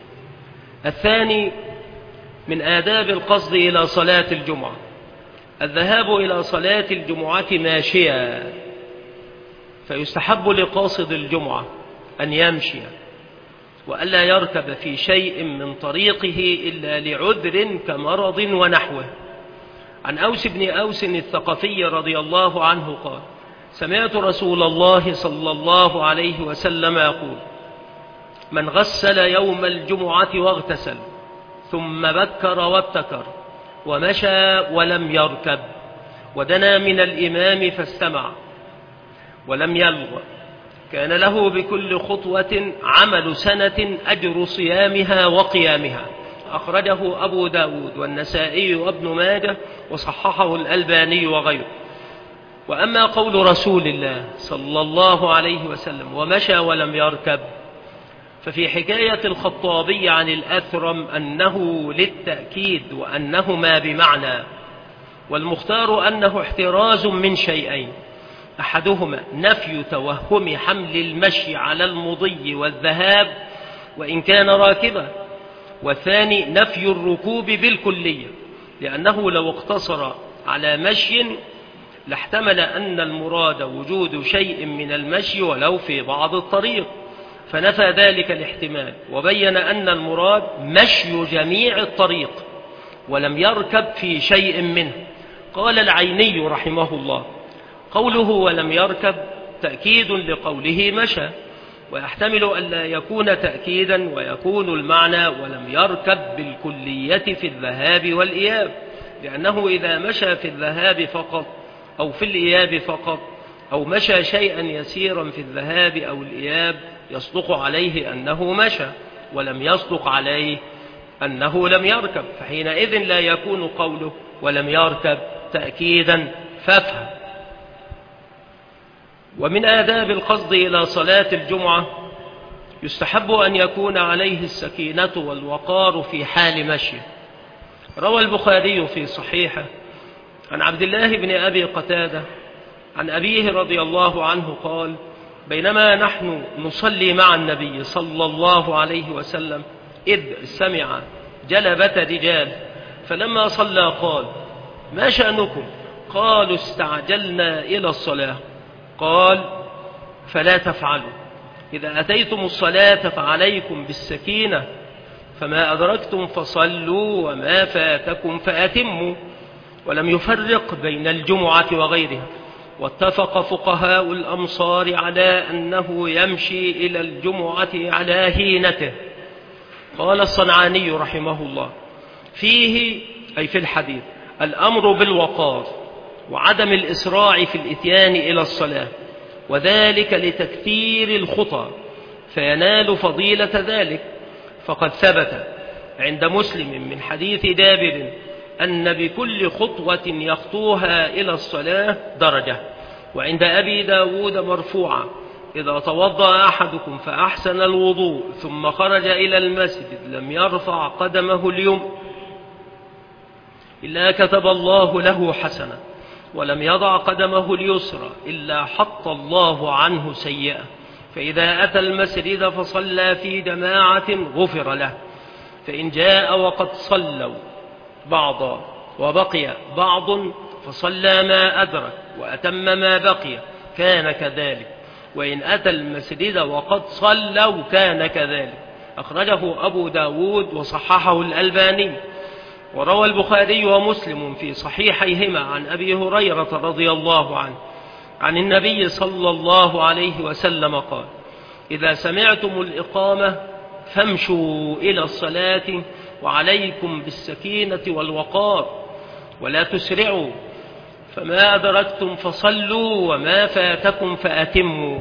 الثاني من آداب القصد إلى صلاة الجمعة الذهاب إلى صلاة الجمعة ماشيا، فيستحب لقاصد الجمعة أن يمشي وألا يركب في شيء من طريقه إلا لعذر كمرض ونحوه. عن أوس بن أوس الثقفي رضي الله عنه قال: سمعت رسول الله صلى الله عليه وسلم يقول: من غسل يوم الجمعة واغتسل ثم بكر وابتكر ومشى ولم يركب ودنا من الإمام فاستمع ولم يلغ كان له بكل خطوة عمل سنة أجر صيامها وقيامها. أخرجه أبو داود والنسائي وابن ماجه وصححه الألباني وغيره. وأما قول رسول الله صلى الله عليه وسلم ومشى ولم يركب، ففي حكاية الخطابي عن الأثرم أنه للتأكيد وأنهما بمعنى، والمختار أنه احتراز من شيئين: أحدهما نفي توهم حمل المشي على المضي والذهاب وإن كان راكبا، والثاني نفي الركوب بالكلية، لأنه لو اقتصر على مشي لاحتمل أن المراد وجود شيء من المشي ولو في بعض الطريق، فنفى ذلك الاحتمال وبين أن المراد مشي جميع الطريق ولم يركب في شيء منه. قال العيني رحمه الله: قوله ولم يركب تأكيد لقوله مشى، ويحتمل أن لا يكون تأكيدا ويكون المعنى ولم يركب بالكلية في الذهاب والإياب، لأنه إذا مشى في الذهاب فقط أو في الإياب فقط أو مشى شيئا يسيرا في الذهاب أو الإياب يصدق عليه أنه مشى ولم يصدق عليه أنه لم يركب، فحينئذ لا يكون قوله ولم يركب تأكيدا فافهم. ومن آداب القصد إلى صلاة الجمعة يستحب أن يكون عليه السكينة والوقار في حال مشيه. روى البخاري في صحيحه عن عبد الله بن أبي قتادة عن أبيه رضي الله عنه قال: بينما نحن نصلي مع النبي صلى الله عليه وسلم إذ سمع جلبة رجال، فلما صلى قال: ما شأنكم؟ قالوا: استعجلنا إلى الصلاة. قال: فلا تفعلوا، إذا أتيتم الصلاة فعليكم بالسكينة، فما أدركتم فصلوا وما فاتكم فأتموا. ولم يفرق بين الجمعة وغيرها، واتفق فقهاء الأمصار على أنه يمشي إلى الجمعة على هينته. قال الصنعاني رحمه الله: فيه أي في الحديث الأمر بالوقار وعدم الإسراع في الإتيان إلى الصلاة، وذلك لتكثير الخطى فينال فضيلة ذلك، فقد ثبت عند مسلم من حديث جابر أن بكل خطوة يخطوها إلى الصلاة درجة. وعند أبي داود مرفوعا: إذا توضأ أحدكم فأحسن الوضوء ثم خرج إلى المسجد لم يرفع قدمه اليمنى إلا كتب الله له حسنة، ولم يضع قدمه اليسرى إلا حط الله عنه سيئة. فإذا أتى المسجد فصلى في جماعة غفر له، فإن جاء وقد صلوا بعضا وبقي بعض فصلى ما أدرك وأتم ما بقي كان كذلك، وإن أتى المسجد وقد صلوا كان كذلك. أخرجه أبو داود وصححه الألباني. وروى البخاري ومسلم في صحيحيهما عن أبي هريرة رضي الله عنه عن النبي صلى الله عليه وسلم قال: إذا سمعتم الإقامة فامشوا إلى الصلاة وعليكم بالسكينة والوقار ولا تسرعوا، فما أدركتم فصلوا وما فاتكم فأتموا.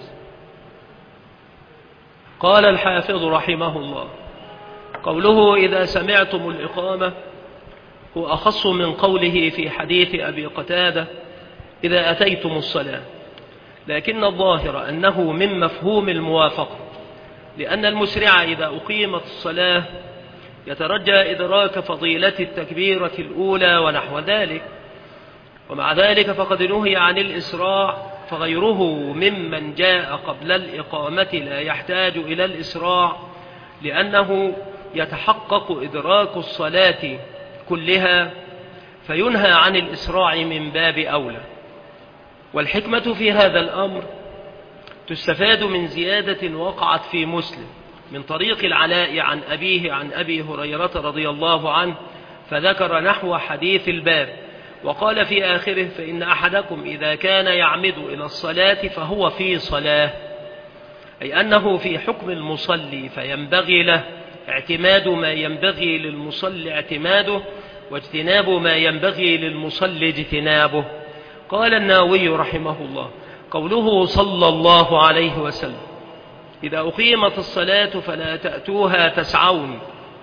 قال الحافظ رحمه الله: قوله إذا سمعتم الإقامة هو أخص من قوله في حديث أبي قتادة: إذا أتيتم الصلاة، لكن الظاهر أنه من مفهوم الموافقة، لأن المسرع إذا أقيمت الصلاة يترجى إدراك فضيلة التكبيرة الأولى ونحو ذلك. ومع ذلك فقد نهي عن الإسراع، فغيره ممن جاء قبل الإقامة لا يحتاج إلى الإسراع، لأنه يتحقق إدراك الصلاة كلها، فينهى عن الإسراع من باب أولى. والحكمة في هذا الأمر تستفاد من زيادة وقعت في مسلم من طريق العلاء عن أبيه عن أبي هريرة رضي الله عنه، فذكر نحو حديث الباب وقال في آخره: فإن أحدكم إذا كان يعمد إلى الصلاة فهو في صلاة، أي أنه في حكم المصلي، فينبغي له اعتماد ما ينبغي للمصلي اعتماده، واجتناب ما ينبغي للمصلي اجتنابه. قال النووي رحمه الله: قوله صلى الله عليه وسلم: إذا أقيمت الصلاة فلا تأتوها تسعون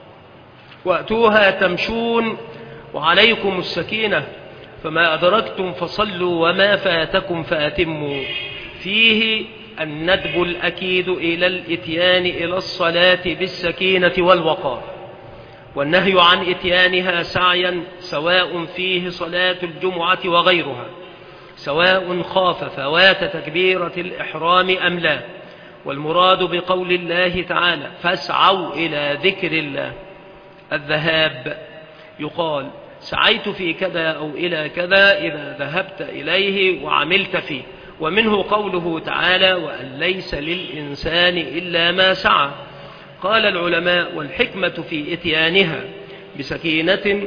وأتوها تمشون وعليكم السكينة، فما أدركتم فصلوا وما فاتكم فأتموا، فيه الندب الأكيد إلى الإتيان إلى الصلاة بالسكينة والوقار، والنهي عن إتيانها سعيا، سواء فيه صلاة الجمعة وغيرها، سواء خاف فوات تكبيرة الإحرام أم لا. والمراد بقول الله تعالى: فاسعوا إلى ذكر الله الذهاب، يقال سعيت في كذا أو إلى كذا إذا ذهبت إليه وعملت فيه. ومنه قوله تعالى: وأن ليس للإنسان إلا ما سعى. قال العلماء: والحكمة في إتيانها بسكينة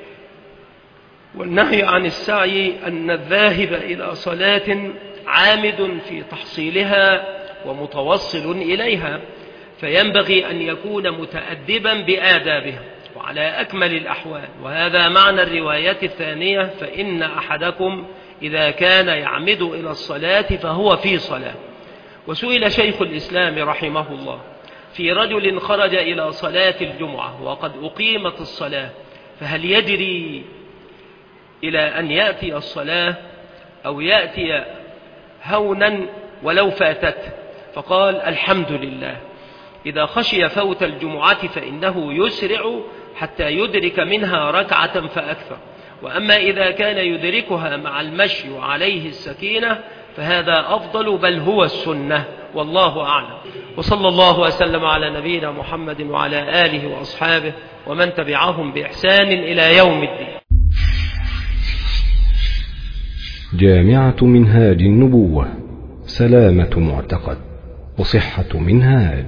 والنهي عن السعي أن الذاهب إلى صلاة عامد في تحصيلها ومتوصل إليها، فينبغي أن يكون متأدبا بآدابها وعلى أكمل الأحوال. وهذا معنى الرواية الثانية: فإن أحدكم إذا كان يعمد إلى الصلاة فهو في صلاة. وسئل شيخ الإسلام رحمه الله في رجل خرج إلى صلاة الجمعة وقد أقيمت الصلاة، فهل يجري إلى أن يأتي الصلاة أو يأتي هونا ولو فاتته؟ فقال: الحمد لله، إذا خشي فوت الجمعة فإنه يسرع حتى يدرك منها ركعة فأكثر، وأما إذا كان يدركها مع المشي وعليه السكينة فهذا أفضل، بل هو السنة، والله أعلم. وصلى الله وسلم على نبينا محمد وعلى آله وأصحابه ومن تبعهم بإحسان إلى يوم الدين. جامعة منهاج النبوة، سلامة معتقد وصحة منهاج.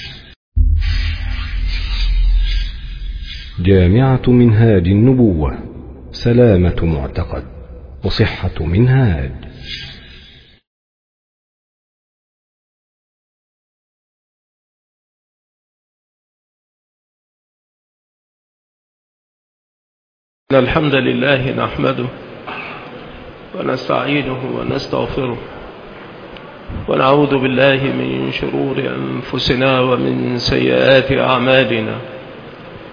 جامعة منهاج النبوة، سلامة معتقد وصحة منهاج. إن الحمد لله نحمده ونستعينه ونستغفره ونعوذ بالله من شرور أنفسنا ومن سيئات أعمالنا،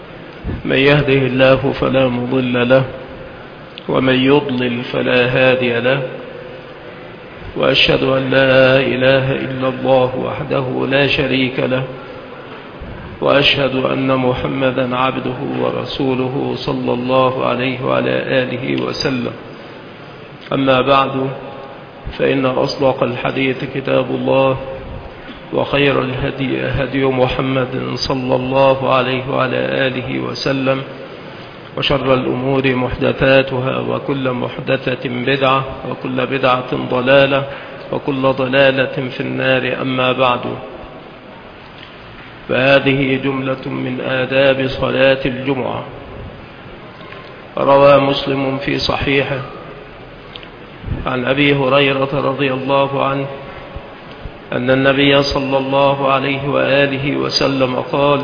من يهده الله فلا مضل له ومن يضلل فلا هادي له، وأشهد أن لا إله إلا الله وحده لا شريك له، وأشهد أن محمدا عبده ورسوله صلى الله عليه وعلى آله وسلم. أما بعد، فإن أصدق الحديث كتاب الله، وخير الهدي هدي محمد صلى الله عليه وعلى آله وسلم، وشر الأمور محدثاتها، وكل محدثة بدعة، وكل بدعة ضلالة، وكل ضلالة في النار. أما بعد، فهذه جملة من آداب صلاة الجمعة. روى مسلم في صحيحه عن أبي هريرة رضي الله عنه أن النبي صلى الله عليه وآله وسلم قال: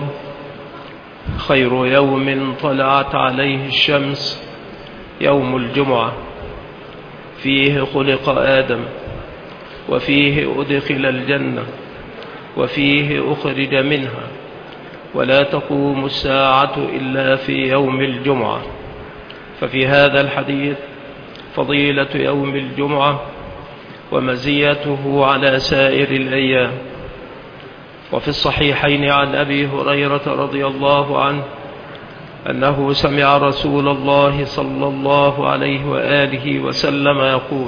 خير يوم طلعت عليه الشمس يوم الجمعة، فيه خلق آدم، وفيه أدخل الجنة، وفيه أخرج منها، ولا تقوم الساعة إلا في يوم الجمعة. ففي هذا الحديث فضيلة يوم الجمعة ومزيته على سائر الأيام. وفي الصحيحين عن أبي هريرة رضي الله عنه أنه سمع رسول الله صلى الله عليه وآله وسلم يقول: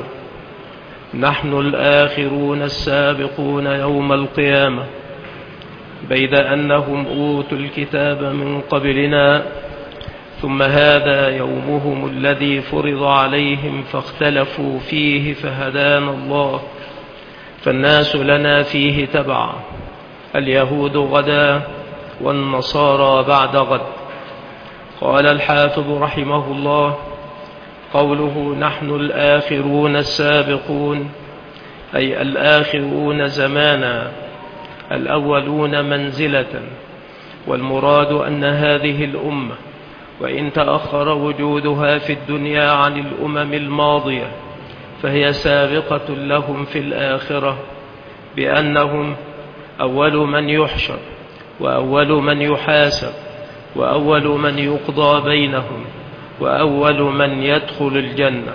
نحن الآخرون السابقون يوم القيامة، بيد أنهم أوتوا الكتاب من قبلنا، ثم هذا يومهم الذي فرض عليهم فاختلفوا فيه فهدانا الله، فالناس لنا فيه تبعا، اليهود غدا والنصارى بعد غد. قال الحافظ رحمه الله: قوله نحن الآخرون السابقون، أي الآخرون زمانا، الأولون منزلة. والمراد أن هذه الأمة وإن تأخر وجودها في الدنيا عن الأمم الماضية، فهي سابقة لهم في الآخرة، بأنهم أول من يحشر، وأول من يحاسب، وأول من يقضى بينهم، وأول من يدخل الجنة.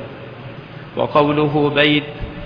وقوله بيت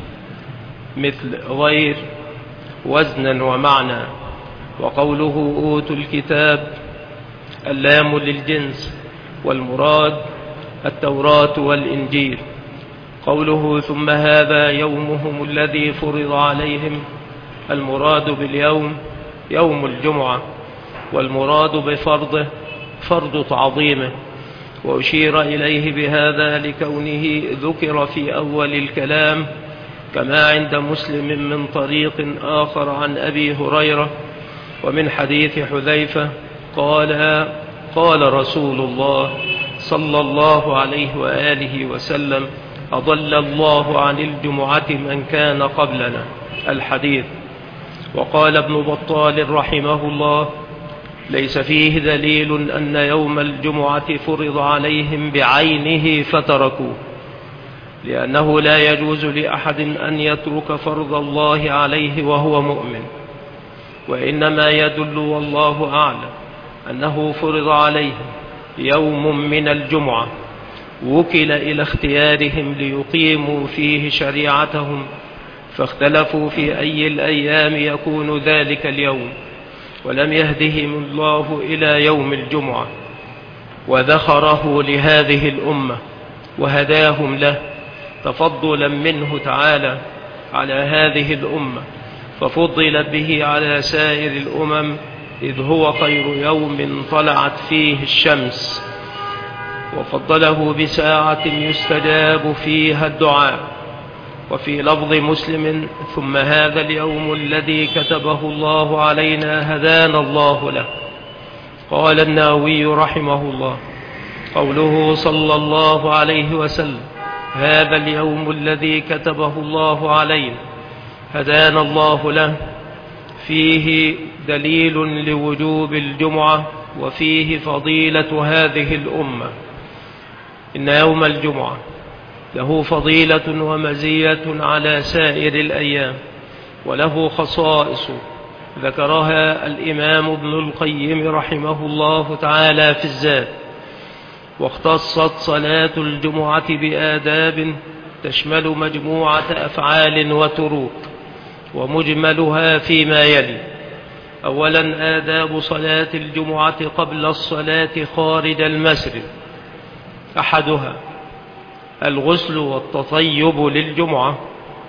مثل غير وزنا ومعنى. وقوله أوتوا الكتاب اللام للجنس، والمراد التوراة والإنجيل. قوله ثم هذا يومهم الذي فرض عليهم، المراد باليوم يوم الجمعة، والمراد بفرضه فرض تعظيمه. وأشير إليه بهذا لكونه ذكر في أول الكلام، كما عند مسلم من طريق آخر عن أبي هريرة ومن حديث حذيفة قال: قال رسول الله صلى الله عليه وآله وسلم: أضل الله عن الجمعة من كان قبلنا. الحديث. وقال ابن بطال رحمه الله: ليس فيه دليل أن يوم الجمعة فرض عليهم بعينه فتركوه، لأنه لا يجوز لأحد أن يترك فرض الله عليه وهو مؤمن، وإنما يدل والله أعلم أنه فرض عليهم يوم من الجمعة، وكل إلى اختيارهم ليقيموا فيه شريعتهم، فاختلفوا في أي الأيام يكون ذلك اليوم، ولم يهدهم الله إلى يوم الجمعة، وذخره لهذه الأمة وهداهم له تفضلا منه تعالى على هذه الأمة، ففضل به على سائر الأمم، إذ هو خير يوم طلعت فيه الشمس، وفضله بساعة يستجاب فيها الدعاء. وفي لفظ مسلم: ثم هذا اليوم الذي كتبه الله علينا هدانا الله له. قال النووي رحمه الله: قوله صلى الله عليه وسلم هذا اليوم الذي كتبه الله علينا هدانا الله له، فيه دليل لوجوب الجمعة، وفيه فضيلة هذه الأمة. إن يوم الجمعة له فضيلة ومزية على سائر الأيام، وله خصائص ذكرها الإمام ابن القيم رحمه الله تعالى في الزاد. واختصت صلاة الجمعة بآداب تشمل مجموعة أفعال وتروك، ومجملها فيما يلي: أولا آداب صلاة الجمعة قبل الصلاة خارج المسجد. أحدها الغسل والتطيب للجمعة،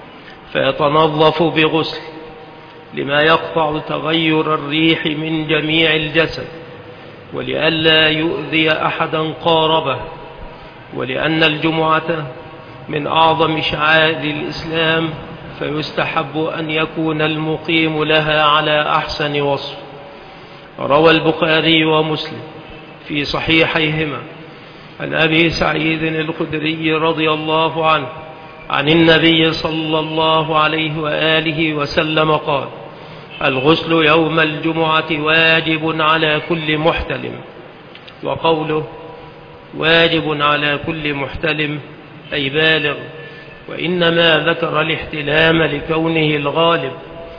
فيتنظف بغسل لما يقطع تغير الريح من جميع الجسد، ولئلا يؤذي أحدا قاربه، ولأن الجمعة من أعظم شعائر الإسلام، فيستحب أن يكون المقيم لها على أحسن وصف. روى البخاري ومسلم في صحيحيهما عن أبي سعيد الخدري رضي الله عنه عن النبي صلى الله عليه وآله وسلم قال: الغسل يوم الجمعة واجب على كل محتلم. وقوله واجب على كل محتلم أي بالغ، وإنما ذكر الاحتلام لكونه الغالب،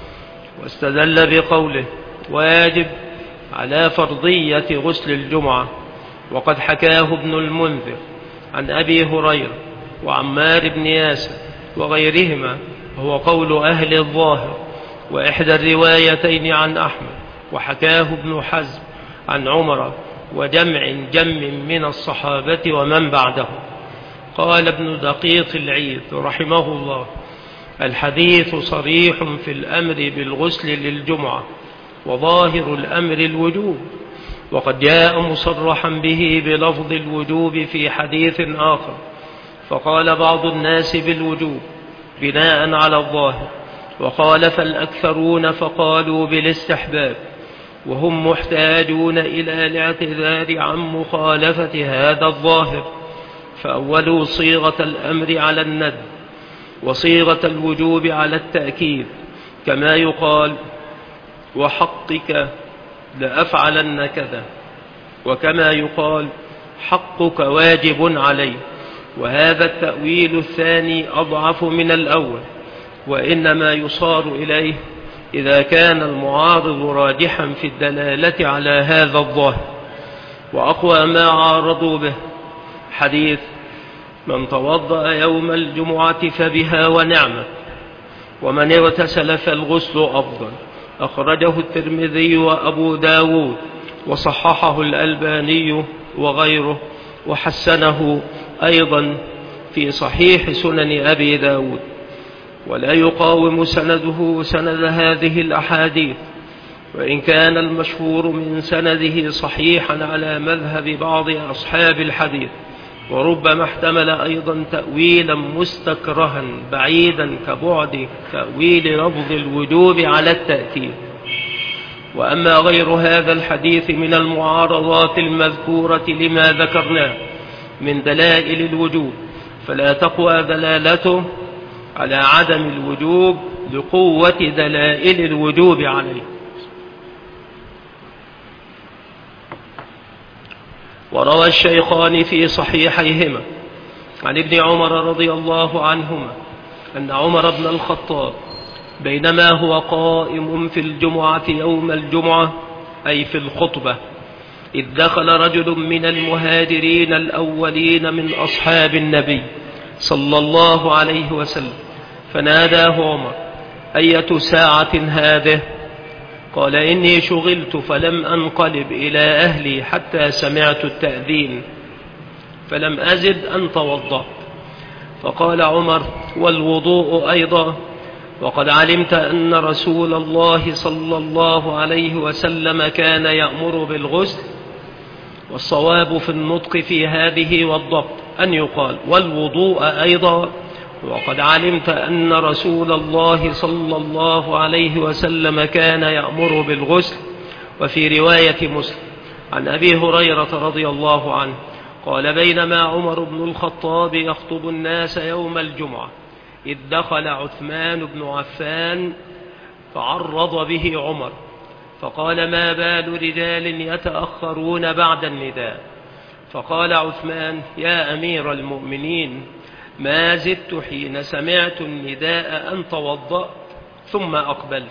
واستدل بقوله واجب على فرضية غسل الجمعة. وقد حكاه ابن المنذر عن أبي هريرة وعمار بن ياسر وغيرهما، هو قول أهل الظاهر، وإحدى الروايتين عن أحمد، وحكاه ابن حزم عن عمر وجمع جم من الصحابة ومن بعده. قال ابن دقيق العيد رحمه الله: الحديث صريح في الأمر بالغسل للجمعة، وظاهر الأمر الوجوب، وقد جاء مصرحا به بلفظ الوجوب في حديث آخر، فقال بعض الناس بالوجوب بناء على الظاهر، وخالف الأكثرون فقالوا بالاستحباب، وهم محتاجون إلى الاعتذار عن مخالفة هذا الظاهر، فأولوا صيغة الأمر على الند، وصيغة الوجوب على التأكيد، كما يقال: وحقك لأفعلن كذا، وكما يقال: حقك واجب علي. وهذا التأويل الثاني أضعف من الأول، وإنما يصار إليه إذا كان المعارض راجحا في الدلالة على هذا الظاهر. وأقوى ما عارضوا به حديث: من توضأ يوم الجمعة فبها ونعمة، ومن اغتسل فالغسل أفضل. أخرجه الترمذي وأبو داود، وصححه الألباني وغيره، وحسنه أيضا في صحيح سنن أبي داود. ولا يقاوم سنده سند هذه الأحاديث، وإن كان المشهور من سنده صحيحا على مذهب بعض أصحاب الحديث، وربما احتمل أيضا تأويلا مستكرها بعيدا كبعد تأويل لفظ الوجوب على التأكيد. وأما غير هذا الحديث من المعارضات المذكورة لما ذكرناه من دلائل الوجوب، فلا تقوى دلالته على عدم الوجوب لقوة دلائل الوجوب عليه. وروى الشيخان في صحيحيهما عن ابن عمر رضي الله عنهما أن عمر بن الخطاب بينما هو قائم في الجمعة يوم الجمعة، أي في الخطبة، إذ دخل رجل من المهاجرين الأولين من أصحاب النبي صلى الله عليه وسلم، فناداه عمر: أية ساعة هذه؟ قال: إني شغلت فلم أنقلب إلى أهلي حتى سمعت التأذين، فلم أزد أن توضأت. فقال عمر: والوضوء أيضا؟ وقد علمت أن رسول الله صلى الله عليه وسلم كان يأمر بالغسل. والصواب في النطق في هذه والضبط أن يقال: والوضوء أيضا، وقد علمت أن رسول الله صلى الله عليه وسلم كان يأمر بالغسل. وفي رواية مسلم عن أبي هريرة رضي الله عنه قال: بينما عمر بن الخطاب يخطب الناس يوم الجمعة، إذ دخل عثمان بن عفان فعرض به عمر، فقال: ما بال رجال يتأخرون بعد النداء؟ فقال عثمان: يا أمير المؤمنين، ما زدت حين سمعت النداء أن توضأت ثم أقبلت.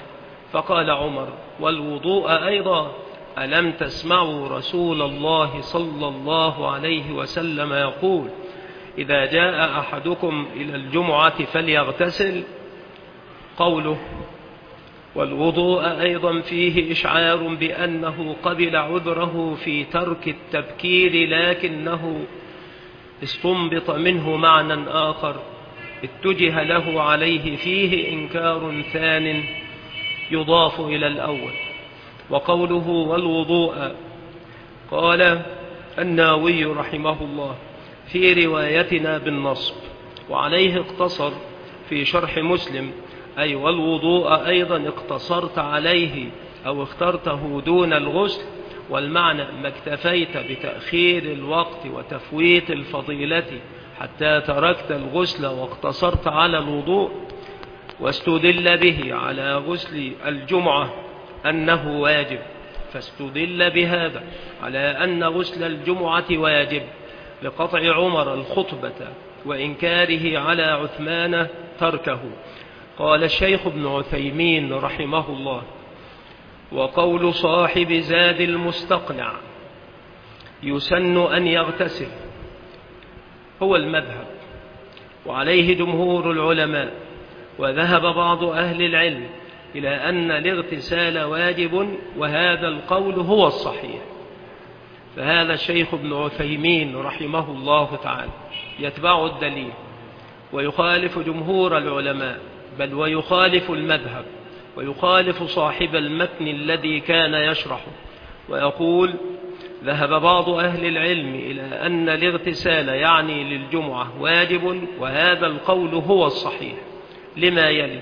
فقال عمر: والوضوء أيضا؟ ألم تسمعوا رسول الله صلى الله عليه وسلم يقول: إذا جاء أحدكم إلى الجمعة فليغتسل؟ قوله والوضوء أيضا فيه إشعار بأنه قبل عذره في ترك التبكير، لكنه استنبط منه معنى آخر اتجه له عليه فيه إنكار ثان يضاف إلى الأول. وقوله والوضوء، قال النووي رحمه الله في روايتنا بالنصب، وعليه اقتصر في شرح مسلم، أي والوضوء أيضا اقتصرت عليه أو اخترته دون الغسل، والمعنى ما اكتفيت بتأخير الوقت وتفويت الفضيلة حتى تركت الغسل واقتصرت على الوضوء. واستدل به على غسل الجمعة أنه واجب، فاستدل بهذا على أن غسل الجمعة واجب لقطع عمر الخطبة وإنكاره على عثمان تركه. قال الشيخ ابن عثيمين رحمه الله: وقول صاحب زاد المستقنع يسن أن يغتسل هو المذهب، وعليه جمهور العلماء، وذهب بعض أهل العلم إلى أن الاغتسال واجب، وهذا القول هو الصحيح. فهذا الشيخ ابن عثيمين رحمه الله تعالى يتبع الدليل ويخالف جمهور العلماء، بل ويخالف المذهب ويخالف صاحب المتن الذي كان يشرحه، ويقول: ذهب بعض أهل العلم إلى أن الاغتسال يعني للجمعة واجب، وهذا القول هو الصحيح لما يلي: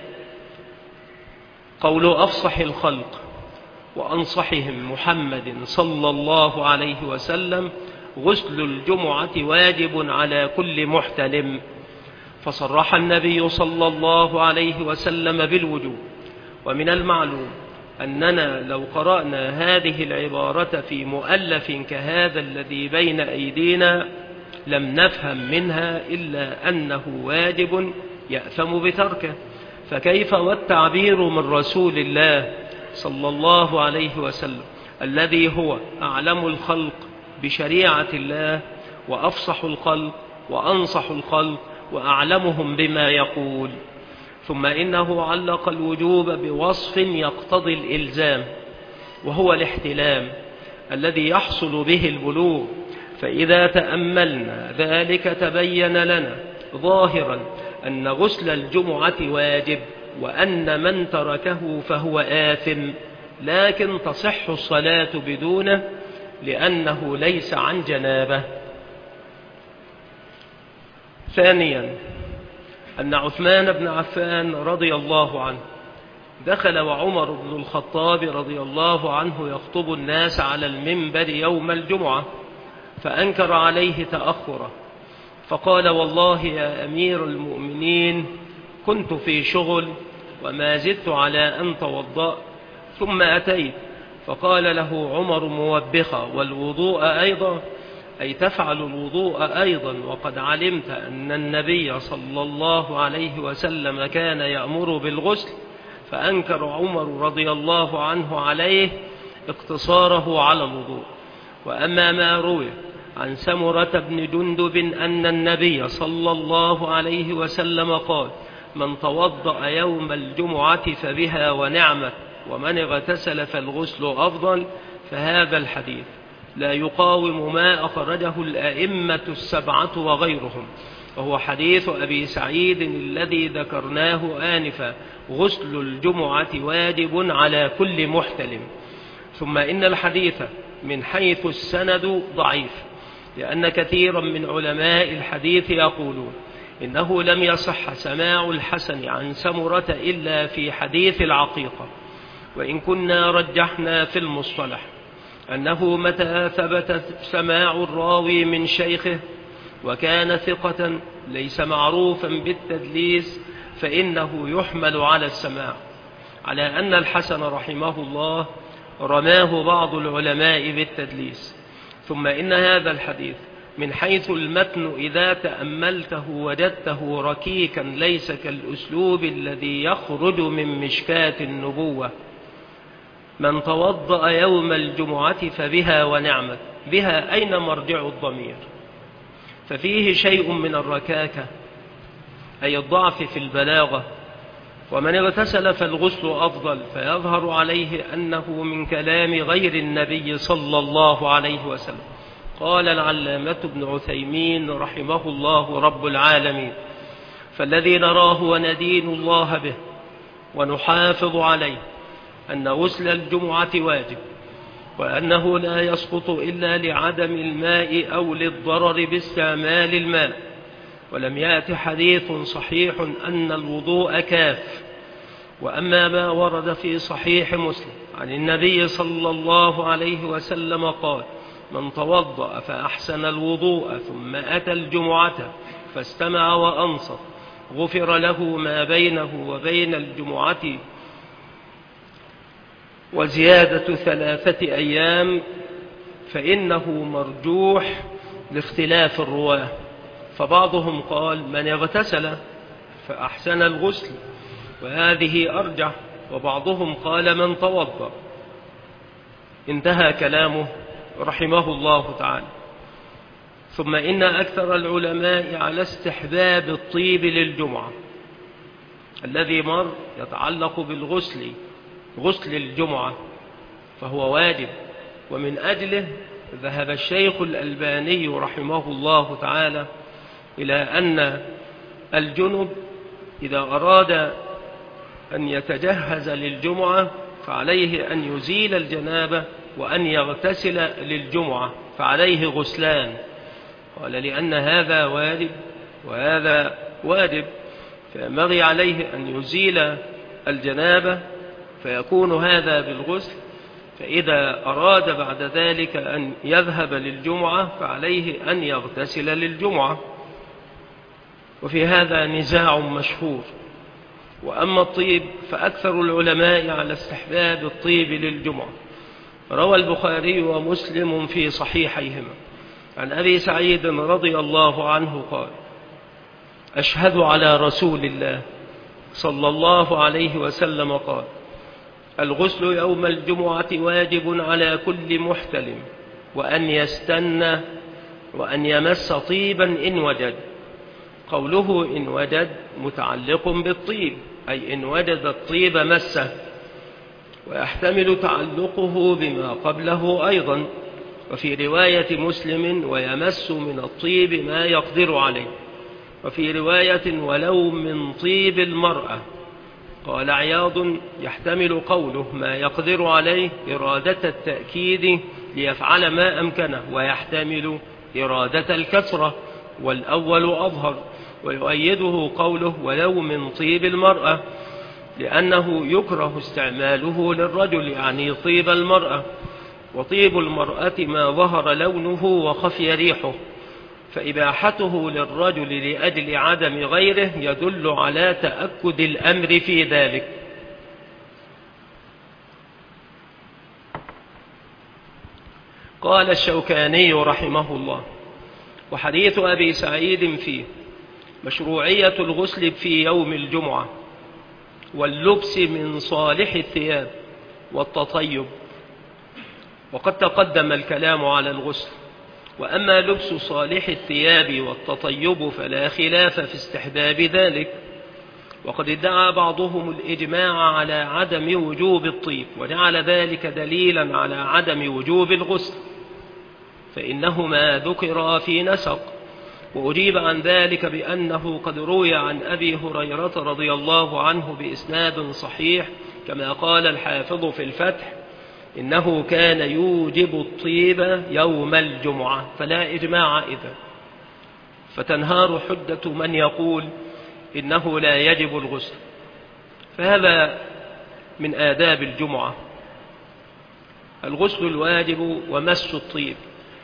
قول أفصح الخلق وأنصحهم محمد صلى الله عليه وسلم: غسل الجمعة واجب على كل محتلم. فصرح النبي صلى الله عليه وسلم بالوجوب. ومن المعلوم أننا لو قرأنا هذه العبارة في مؤلف كهذا الذي بين أيدينا لم نفهم منها إلا أنه واجب يأثم بتركه، فكيف والتعبير من رسول الله صلى الله عليه وسلم الذي هو أعلم الخلق بشريعة الله وأفصح الخلق وأنصح الخلق وأعلمهم بما يقول. ثم إنه علق الوجوب بوصف يقتضي الإلزام، وهو الاحتلام الذي يحصل به البلوغ. فإذا تأملنا ذلك تبين لنا ظاهرا أن غسل الجمعة واجب، وأن من تركه فهو آثم، لكن تصح الصلاة بدونه لأنه ليس عن جنابه. ثانيا أن عثمان بن عفان رضي الله عنه دخل وعمر بن الخطاب رضي الله عنه يخطب الناس على المنبر يوم الجمعة، فأنكر عليه تأخره، فقال: والله يا أمير المؤمنين كنت في شغل وما زدت على أن توضأ ثم أتيت. فقال له عمر موبخا: والوضوء أيضا؟ أي تفعل الوضوء أيضا وقد علمت أن النبي صلى الله عليه وسلم كان يأمر بالغسل؟ فأنكر عمر رضي الله عنه عليه اقتصاره على الوضوء. وأما ما روي عن سمرة بن جندب أن النبي صلى الله عليه وسلم قال: من توضأ يوم الجمعة فبها ونعمت، ومن اغتسل فالغسل أفضل، فهذا الحديث لا يقاوم ما أخرجه الأئمة السبعة وغيرهم، وهو حديث أبي سعيد الذي ذكرناه آنفا: غسل الجمعة واجب على كل محتلم. ثم إن الحديث من حيث السند ضعيف، لأن كثيرا من علماء الحديث يقولون إنه لم يصح سماع الحسن عن سمرة إلا في حديث العقيقة. وإن كنا رجحنا في المصطلح أنه متى ثبت سماع الراوي من شيخه وكان ثقة ليس معروفا بالتدليس فإنه يحمل على السماع، على أن الحسن رحمه الله رماه بعض العلماء بالتدليس. ثم إن هذا الحديث من حيث المتن إذا تأملته وجدته ركيكا، ليس كالأسلوب الذي يخرج من مشكاة النبوة، من توضأ يوم الجمعة فبها ونعمت. بها أين مرجع الضمير؟ ففيه شيء من الركاكة أي الضعف في البلاغة. ومن اغتسل فالغسل أفضل، فيظهر عليه أنه من كلام غير النبي صلى الله عليه وسلم. قال العلامة ابن عثيمين رحمه الله رب العالمين: فالذي نراه وندين الله به ونحافظ عليه أن غسل الجمعة واجب، وأنه لا يسقط إلا لعدم الماء أو للضرر باستعمال الماء. ولم يأت حديث صحيح أن الوضوء كاف. وأما ما ورد في صحيح مسلم عن النبي صلى الله عليه وسلم قال: من توضأ فأحسن الوضوء ثم أتى الجمعة فاستمع وأنصت غفر له ما بينه وبين الجمعة وزيادة ثلاثة أيام، فإنه مرجوح لاختلاف الرواه. فبعضهم قال: من اغتسل فأحسن الغسل، وهذه أرجح. وبعضهم قال: من توضأ. انتهى كلامه رحمه الله تعالى. ثم إن أكثر العلماء على استحباب الطيب للجمعة الذي مر يتعلق بالغسل، غسل الجمعة، فهو واجب. ومن أجله ذهب الشيخ الألباني رحمه الله تعالى إلى أن الجنب إذا أراد أن يتجهز للجمعة فعليه أن يزيل الجنابة وأن يغتسل للجمعة، فعليه غسلان. قال: لأن هذا واجب وهذا واجب، فينبغي عليه أن يزيل الجنابة فيكون هذا بالغسل، فإذا أراد بعد ذلك أن يذهب للجمعة فعليه أن يغتسل للجمعة. وفي هذا نزاع مشهور. وأما الطيب فأكثر العلماء على استحباب الطيب للجمعة. روى البخاري ومسلم في صحيحيهما عن أبي سعيد رضي الله عنه قال: أشهد على رسول الله صلى الله عليه وسلم قال: الغسل يوم الجمعة واجب على كل محتلم، وأن يستنى وأن يمس طيبا إن وجد. قوله إن وجد متعلق بالطيب، أي إن وجد الطيب مسه، ويحتمل تعلقه بما قبله أيضا. وفي رواية مسلم: ويمس من الطيب ما يقدر عليه. وفي رواية: ولو من طيب المرأة. قال عياض: يحتمل قوله ما يقدر عليه إرادة التأكيد ليفعل ما أمكنه، ويحتمل إرادة الكسرة، والأول أظهر. ويؤيده قوله ولو من طيب المرأة، لأنه يكره استعماله للرجل، يعني طيب المرأة. وطيب المرأة ما ظهر لونه وخفي ريحه، فإباحته للرجل لأجل عدم غيره يدل على تأكد الأمر في ذلك. قال الشوكاني رحمه الله: وحديث أبي سعيد فيه مشروعية الغسل في يوم الجمعة واللبس من صالح الثياب والتطيب، وقد تقدم الكلام على الغسل. وأما لبس صالح الثياب والتطيب فلا خلاف في استحباب ذلك. وقد ادعى بعضهم الإجماع على عدم وجوب الطيب، وجعل ذلك دليلا على عدم وجوب الغسل، فإنهما ذكرا في نسق. وأجيب عن ذلك بأنه قد روي عن أبي هريرة رضي الله عنه بإسناد صحيح كما قال الحافظ في الفتح: إنه كان يوجب الطيب يوم الجمعة. فلا إجماع إذن، فتنهار حجة من يقول إنه لا يجب الغسل. فهذا من آداب الجمعة، الغسل الواجب ومس الطيب.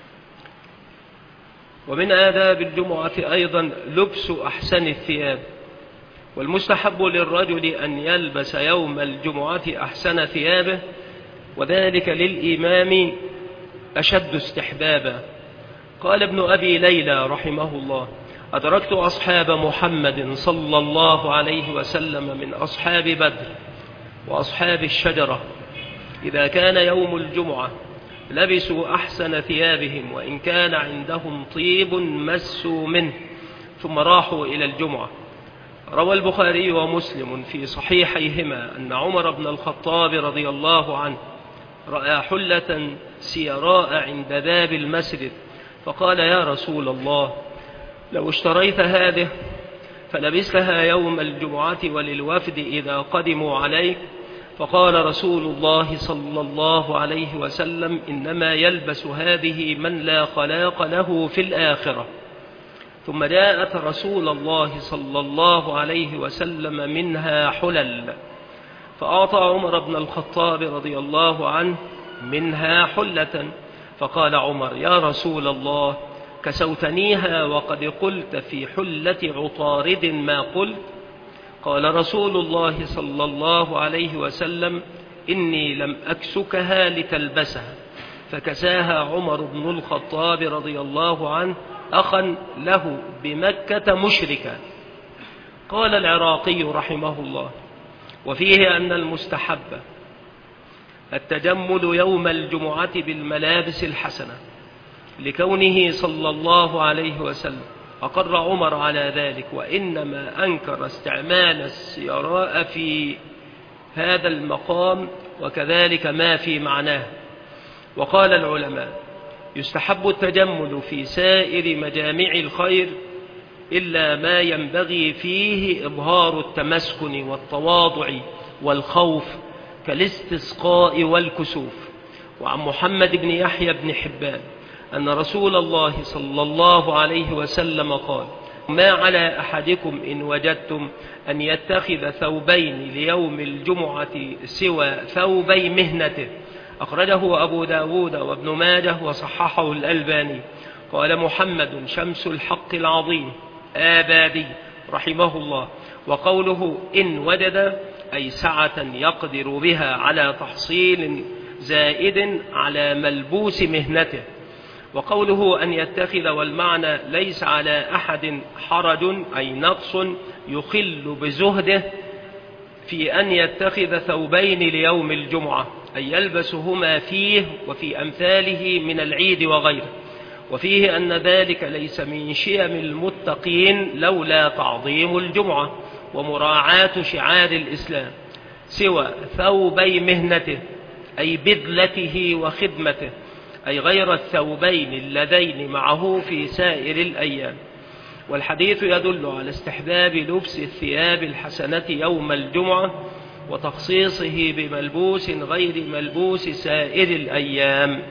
ومن آداب الجمعة أيضا لبس أحسن الثياب. والمستحب للرجل أن يلبس يوم الجمعة أحسن ثيابه، وذلك للإمام أشد استحبابا. قال ابن أبي ليلى رحمه الله: أدركت أصحاب محمد صلى الله عليه وسلم من أصحاب بدر وأصحاب الشجرة إذا كان يوم الجمعة لبسوا أحسن ثيابهم وإن كان عندهم طيب مسوا منه ثم راحوا إلى الجمعة. روى البخاري ومسلم في صحيحيهما أن عمر بن الخطاب رضي الله عنه رأى حلة سيراء عند باب المسجد فقال: يا رسول الله، لو اشتريت هذه فلبستها يوم الجمعة وللوفد إذا قدموا عليك. فقال رسول الله صلى الله عليه وسلم: إنما يلبس هذه من لا خلاق له في الآخرة. ثم جاءت رسول الله صلى الله عليه وسلم منها حلل، فأعطى عمر بن الخطاب رضي الله عنه منها حلة، فقال عمر: يا رسول الله، كسوتنيها وقد قلت في حلة عطارد ما قلت. قال رسول الله صلى الله عليه وسلم: إني لم أكسكها لتلبسها. فكساها عمر بن الخطاب رضي الله عنه أخا له بمكة مشركا. قال العراقي رحمه الله: وفيه أن المستحب التجمل يوم الجمعة بالملابس الحسنة، لكونه صلى الله عليه وسلم أقر عمر على ذلك، وإنما أنكر استعمال السيراء في هذا المقام، وكذلك ما في معناه. وقال العلماء: يستحب التجمل في سائر مجامع الخير إلا ما ينبغي فيه إظهار التمسكن والتواضع والخوف كالاستسقاء والكسوف. وعن محمد بن يحيى بن حبان أن رسول الله صلى الله عليه وسلم قال: ما على أحدكم إن وجدتم أن يتخذ ثوبين ليوم الجمعة سوى ثوبي مهنته. أخرجه أبو داود وابن ماجه وصححه الألباني. قال محمد شمس الحق العظيم آبادي رحمه الله: وقوله إن وجد أي سعة يقدر بها على تحصيل زائد على ملبوس مهنته. وقوله أن يتخذ والمعنى ليس على أحد حرج أي نقص يخل بزهده في أن يتخذ ثوبين ليوم الجمعة، أي يلبسهما فيه وفي أمثاله من العيد وغيره. وفيه أن ذلك ليس من شيم المتقين لولا تعظيم الجمعة ومراعاة شعار الإسلام، سوى ثوبي مهنته أي بذلته وخدمته، أي غير الثوبين اللذين معه في سائر الأيام. والحديث يدل على استحباب لبس الثياب الحسنة يوم الجمعة وتخصيصه بملبوس غير ملبوس سائر الأيام.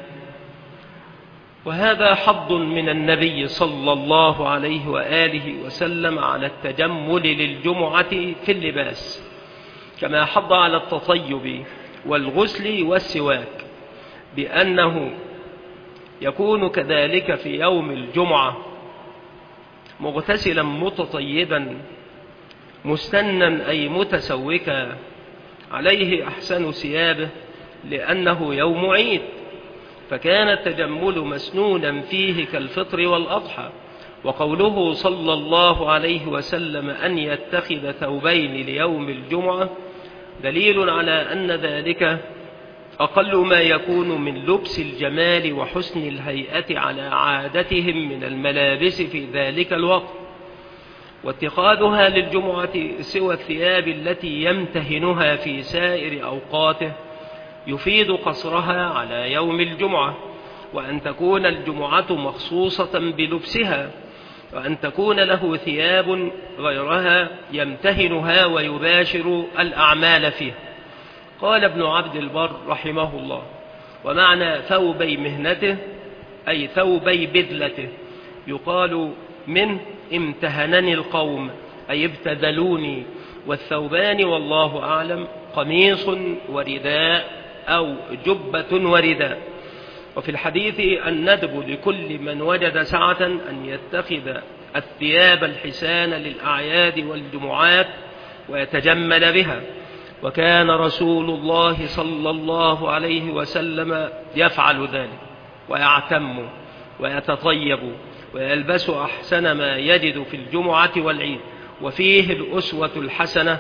وهذا حظ من النبي صلى الله عليه وآله وسلم على التجمل للجمعة في اللباس، كما حض على التطيب والغسل والسواك، بأنه يكون كذلك في يوم الجمعة مغتسلا متطيبا مستنا أي متسوكا، عليه أحسن ثيابه لأنه يوم عيد، فكان التجمل مسنونا فيه كالفطر والأضحى. وقوله صلى الله عليه وسلم أن يتخذ ثوبين ليوم الجمعة دليل على أن ذلك أقل ما يكون من لبس الجمال وحسن الهيئة على عادتهم من الملابس في ذلك الوقت. واتخاذها للجمعة سوى الثياب التي يمتهنها في سائر أوقاته يفيد قصرها على يوم الجمعة، وأن تكون الجمعة مخصوصة بلبسها، وأن تكون له ثياب غيرها يمتهنها ويباشر الأعمال فيها. قال ابن عبد البر رحمه الله: ومعنى ثوبي مهنته أي ثوبي بذلته، يقال منه امتهنني القوم أي ابتذلوني. والثوبان والله أعلم قميص ورداء أو جبة ورداء. وفي الحديث الندب لكل من وجد سعة أن يتخذ الثياب الحسان للأعياد والجمعات ويتجمل بها، وكان رسول الله صلى الله عليه وسلم يفعل ذلك ويعتم ويتطيب ويلبس أحسن ما يجد في الجمعة والعيد. وفيه الأسوة الحسنة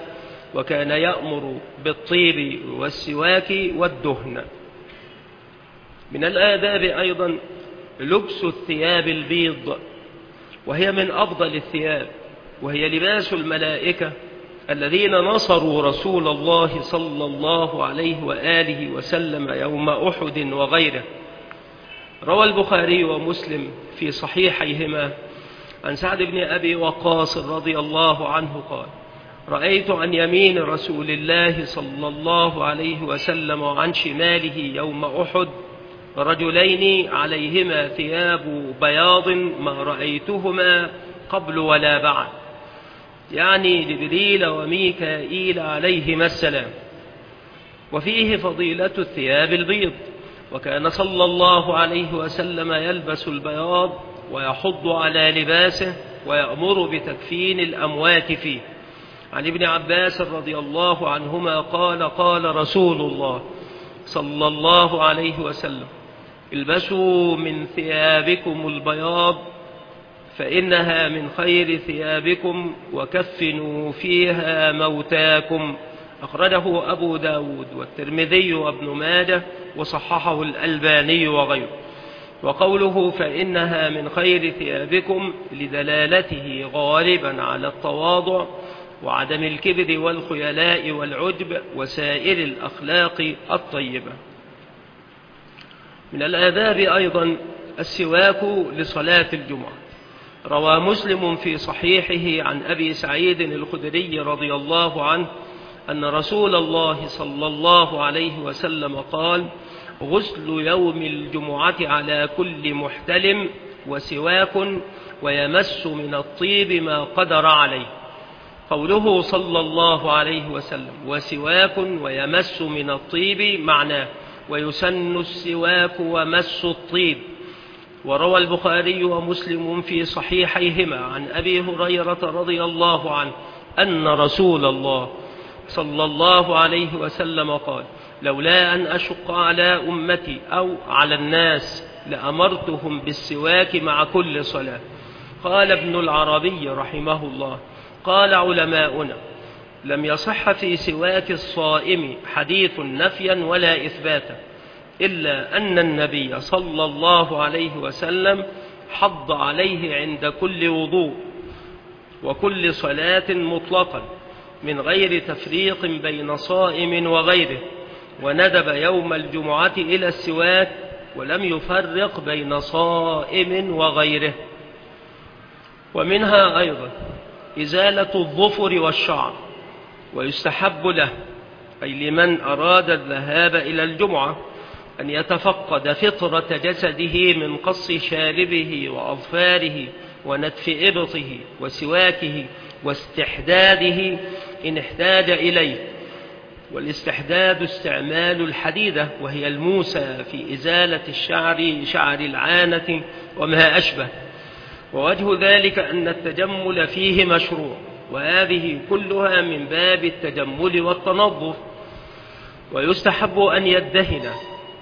وكان يأمر بالطيب والسواك والدهن. من الآداب أيضا لبس الثياب البيض، وهي من أفضل الثياب، وهي لباس الملائكة الذين نصروا رسول الله صلى الله عليه وآله وسلم يوم أحد وغيره. روى البخاري ومسلم في صحيحيهما عن سعد بن أبي وقاص رضي الله عنه قال: رأيت عن يمين رسول الله صلى الله عليه وسلم وعن شماله يوم أحد رجلين عليهما ثياب بياض ما رأيتهما قبل ولا بعد، يعني جبريل وميكائيل عليهما السلام. وفيه فضيلة الثياب البيض، وكان صلى الله عليه وسلم يلبس البياض ويحض على لباسه ويأمر بتكفين الأموات فيه. عن ابن عباس رضي الله عنهما قال: قال رسول الله صلى الله عليه وسلم: البسوا من ثيابكم البياض فإنها من خير ثيابكم وكفنوا فيها موتاكم. أخرجه أبو داود والترمذي وابن ماجه وصححه الألباني وغيره. وقوله فإنها من خير ثيابكم لدلالته غالبا على التواضع وعدم الكبر والخيلاء والعجب وسائر الأخلاق الطيبة. من الآداب أيضا السواك لصلاة الجمعة. روى مسلم في صحيحه عن أبي سعيد الخدري رضي الله عنه أن رسول الله صلى الله عليه وسلم قال: غسل يوم الجمعة على كل محتلم وسواك ويمس من الطيب ما قدر عليه. قوله صلى الله عليه وسلم وسواك ويمس من الطيب معناه ويسن السواك ومس الطيب. وروى البخاري ومسلم في صحيحيهما عن أبي هريرة رضي الله عنه أن رسول الله صلى الله عليه وسلم قال: لولا أن أشق على أمتي أو على الناس لأمرتهم بالسواك مع كل صلاة. قال ابن العربي رحمه الله: قال علماؤنا: لم يصح في سواك الصائم حديث نفيا ولا إثباتا، إلا أن النبي صلى الله عليه وسلم حض عليه عند كل وضوء وكل صلاة مطلقا من غير تفريق بين صائم وغيره، وندب يوم الجمعة إلى السواك ولم يفرق بين صائم وغيره. ومنها أيضا إزالة الظفر والشعر، ويستحب له أي لمن أراد الذهاب إلى الجمعة أن يتفقد فطرة جسده من قص شاربه وأظفاره ونتف إبطه وسواكه واستحداده إن احتاج إليه. والاستحداد استعمال الحديدة وهي الموسى في إزالة الشعر شعر العانة وما أشبه. ووجه ذلك أن التجمل فيه مشروع، وهذه كلها من باب التجمل والتنظف. ويستحب أن يدهن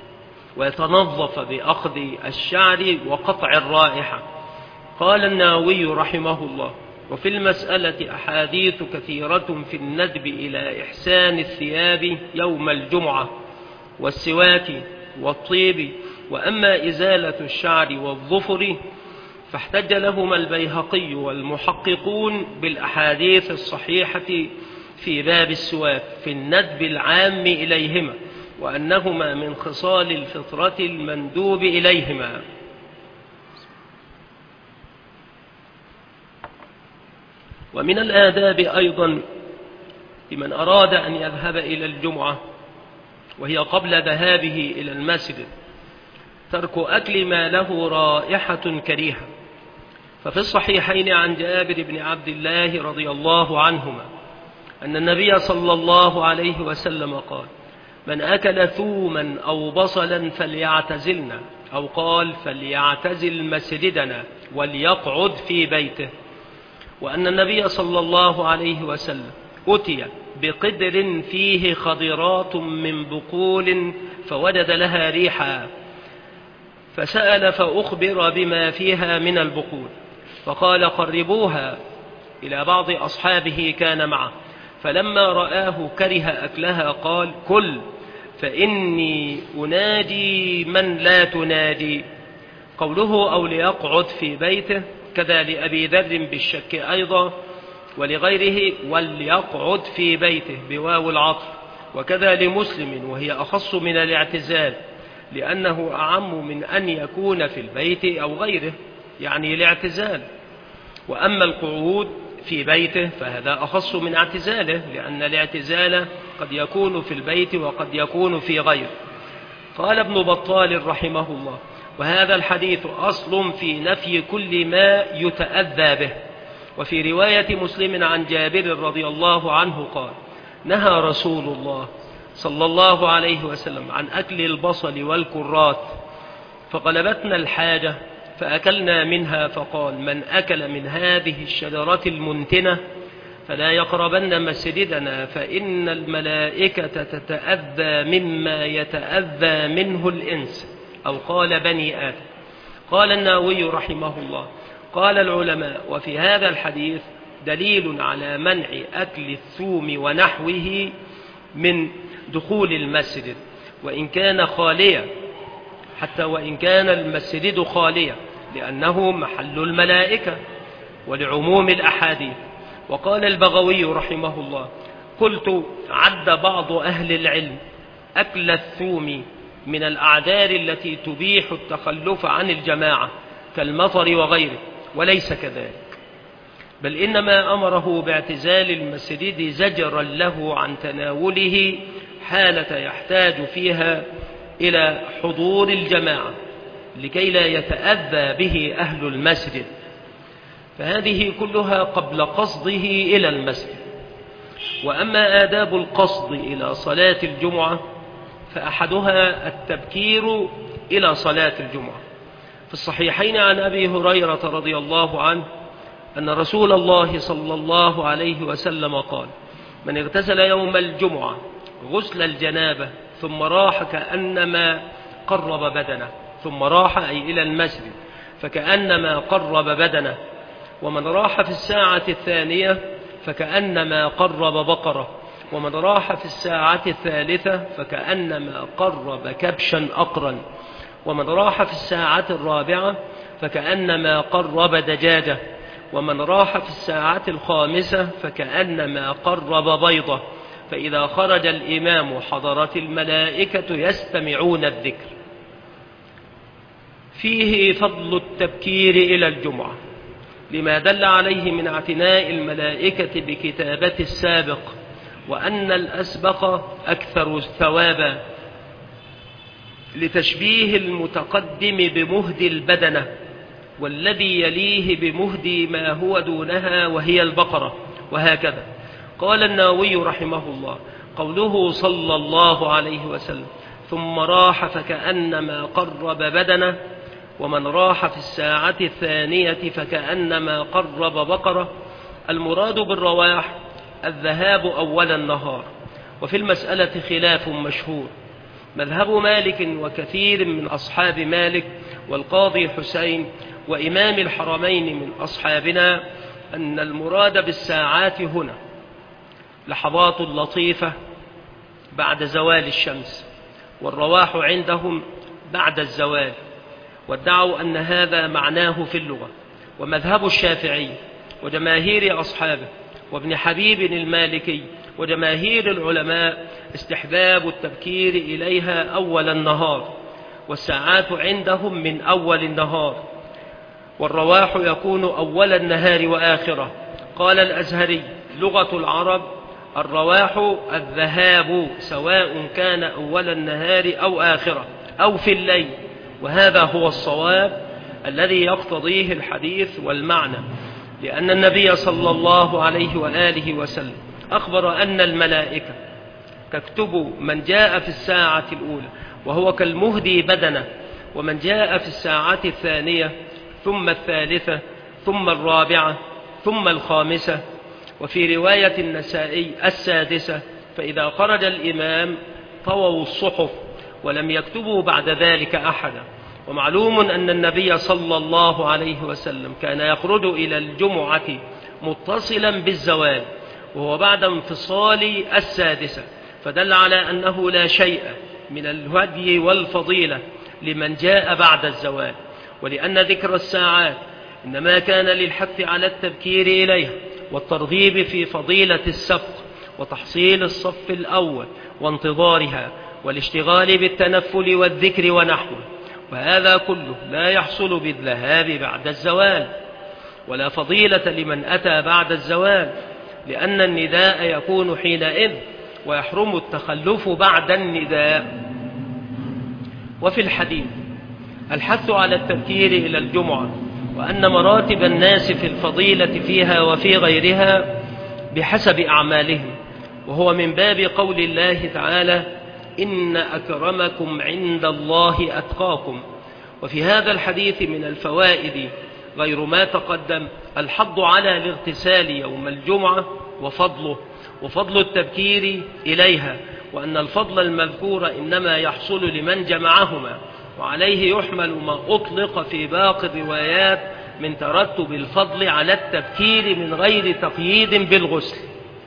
ويتنظف بأخذ الشعر وقطع الرائحة. قال النووي رحمه الله: وفي المسألة أحاديث كثيرة في الندب إلى إحسان الثياب يوم الجمعة والسواك والطيب. وأما إزالة الشعر والظفر فاحتج لهما البيهقي والمحققون بالأحاديث الصحيحة في باب السواك في الندب العام إليهما، وأنهما من خصال الفطرة المندوب إليهما. ومن الآداب أيضا لمن أراد أن يذهب إلى الجمعة وهي قبل ذهابه إلى المسجد ترك أكل ما له رائحة كريهة. ففي الصحيحين عن جابر بن عبد الله رضي الله عنهما أن النبي صلى الله عليه وسلم قال: من أكل ثوما أو بصلا فليعتزلنا، أو قال فليعتزل مسجدنا وليقعد في بيته. وأن النبي صلى الله عليه وسلم أتي بقدر فيه خضرات من بقول فوجد لها ريحا، فسأل فأخبر بما فيها من البقول، فقال: قربوها إلى بعض أصحابه كان معه، فلما رآه كره أكلها قال: كل فإني أنادي من لا تنادي. قوله أو ليقعد في بيته كذا لأبي ذر بالشك أيضا ولغيره وليقعد في بيته بواو العطف، وكذا لمسلم وهي أخص من الاعتزال لأنه أعم من أن يكون في البيت أو غيره، يعني الاعتزال. وأما القعود في بيته فهذا أخص من اعتزاله لأن الاعتزال قد يكون في البيت وقد يكون في غيره. قال ابن بطال رحمه الله: وهذا الحديث أصل في نفي كل ما يتأذى به. وفي رواية مسلم عن جابر رضي الله عنه قال: نهى رسول الله صلى الله عليه وسلم عن أكل البصل والكرات فغلبتنا الحاجة فأكلنا منها، فقال: من أكل من هذه الشجرة المنتنة فلا يقربن مسجدنا فإن الملائكة تتأذى مما يتأذى منه الإنس، أو قال بني آدم. قال النووي رحمه الله: قال العلماء: وفي هذا الحديث دليل على منع أكل الثوم ونحوه من دخول المسجد وإن كان خاليا، حتى وإن كان المسجد خاليا، لأنه محل الملائكة ولعموم الأحاديث. وقال البغوي رحمه الله: قلت: عد بعض أهل العلم أكل الثوم من الأعذار التي تبيح التخلف عن الجماعة كالمطر وغيره، وليس كذلك، بل إنما أمره باعتزال المسجد زجرا له عن تناوله حالة يحتاج فيها إلى حضور الجماعة لكي لا يتأذى به أهل المسجد، فهذه كلها قبل قصده إلى المسجد. وأما آداب القصد إلى صلاة الجمعة فأحدها التبكير إلى صلاة الجمعة. في الصحيحين عن أبي هريرة رضي الله عنه أن رسول الله صلى الله عليه وسلم قال: من اغتسل يوم الجمعة غسل الجنابة ثم راح كأنما قرب بدنه، ثم راح أي إلى المسجد فكأنما قرب بدنه، ومن راح في الساعة الثانية فكأنما قرب بقرة، ومن راح في الساعة الثالثة فكأنما قرب كبشا أقرا، ومن راح في الساعة الرابعة فكأنما قرب دجاجة، ومن راح في الساعة الخامسة فكأنما قرب بيضة، فإذا خرج الإمام حضرت الملائكة يستمعون الذكر. فيه فضل التبكير إلى الجمعة لما دل عليه من اعتناء الملائكة بكتابة السابق، وأن الأسبق أكثر ثوابا، لتشبيه المتقدم بمهد البدنة والذي يليه بمهد ما هو دونها وهي البقرة، وهكذا. قال النووي رحمه الله: قوله صلى الله عليه وسلم ثم راح فكأنما قرب بدنه، ومن راح في الساعة الثانية فكأنما قرب بقرة، المراد بالرواح الذهاب أول النهار. وفي المسألة خلاف مشهور، مذهب مالك وكثير من أصحاب مالك والقاضي حسين وإمام الحرمين من أصحابنا أن المراد بالساعات هنا لحظات لطيفة بعد زوال الشمس، والرواح عندهم بعد الزوال، وادعوا أن هذا معناه في اللغة. ومذهب الشافعي وجماهير أصحابه وابن حبيب المالكي وجماهير العلماء استحباب التبكير إليها أول النهار، والساعات عندهم من أول النهار، والرواح يكون أول النهار وآخره. قال الأزهري: لغة العرب الرواح الذهاب سواء كان أول النهار أو آخره أو في الليل، وهذا هو الصواب الذي يقتضيه الحديث والمعنى، لأن النبي صلى الله عليه وآله وسلم أخبر أن الملائكة تكتب من جاء في الساعة الأولى وهو كالمهدي بدنه، ومن جاء في الساعة الثانية ثم الثالثة ثم الرابعة ثم الخامسة، وفي رواية النسائي السادسة، فإذا خرج الإمام طووا الصحف ولم يكتبوا بعد ذلك أحدا. ومعلوم أن النبي صلى الله عليه وسلم كان يخرج إلى الجمعة متصلا بالزوال، وهو بعد انفصال السادسة، فدل على أنه لا شيء من الهدي والفضيلة لمن جاء بعد الزوال، ولأن ذكر الساعات إنما كان للحث على التبكير إليها والترغيب في فضيلة السبق وتحصيل الصف الأول وانتظارها والاشتغال بالتنفل والذكر ونحوه، وهذا كله لا يحصل بالذهاب بعد الزوال، ولا فضيلة لمن أتى بعد الزوال، لأن النداء يكون حينئذ ويحرم التخلف بعد النداء. وفي الحديث الحث على التبكير إلى الجمعة، وأن مراتب الناس في الفضيلة فيها وفي غيرها بحسب أعمالهم، وهو من باب قول الله تعالى: إن أكرمكم عند الله أتقاكم. وفي هذا الحديث من الفوائد غير ما تقدم الحض على الاغتسال يوم الجمعة وفضله وفضل التبكير إليها، وأن الفضل المذكور إنما يحصل لمن جمعهما، وعليه يحمل ما أطلق في باقي الروايات من ترتب الفضل على التبكير من غير تقييد بالغسل.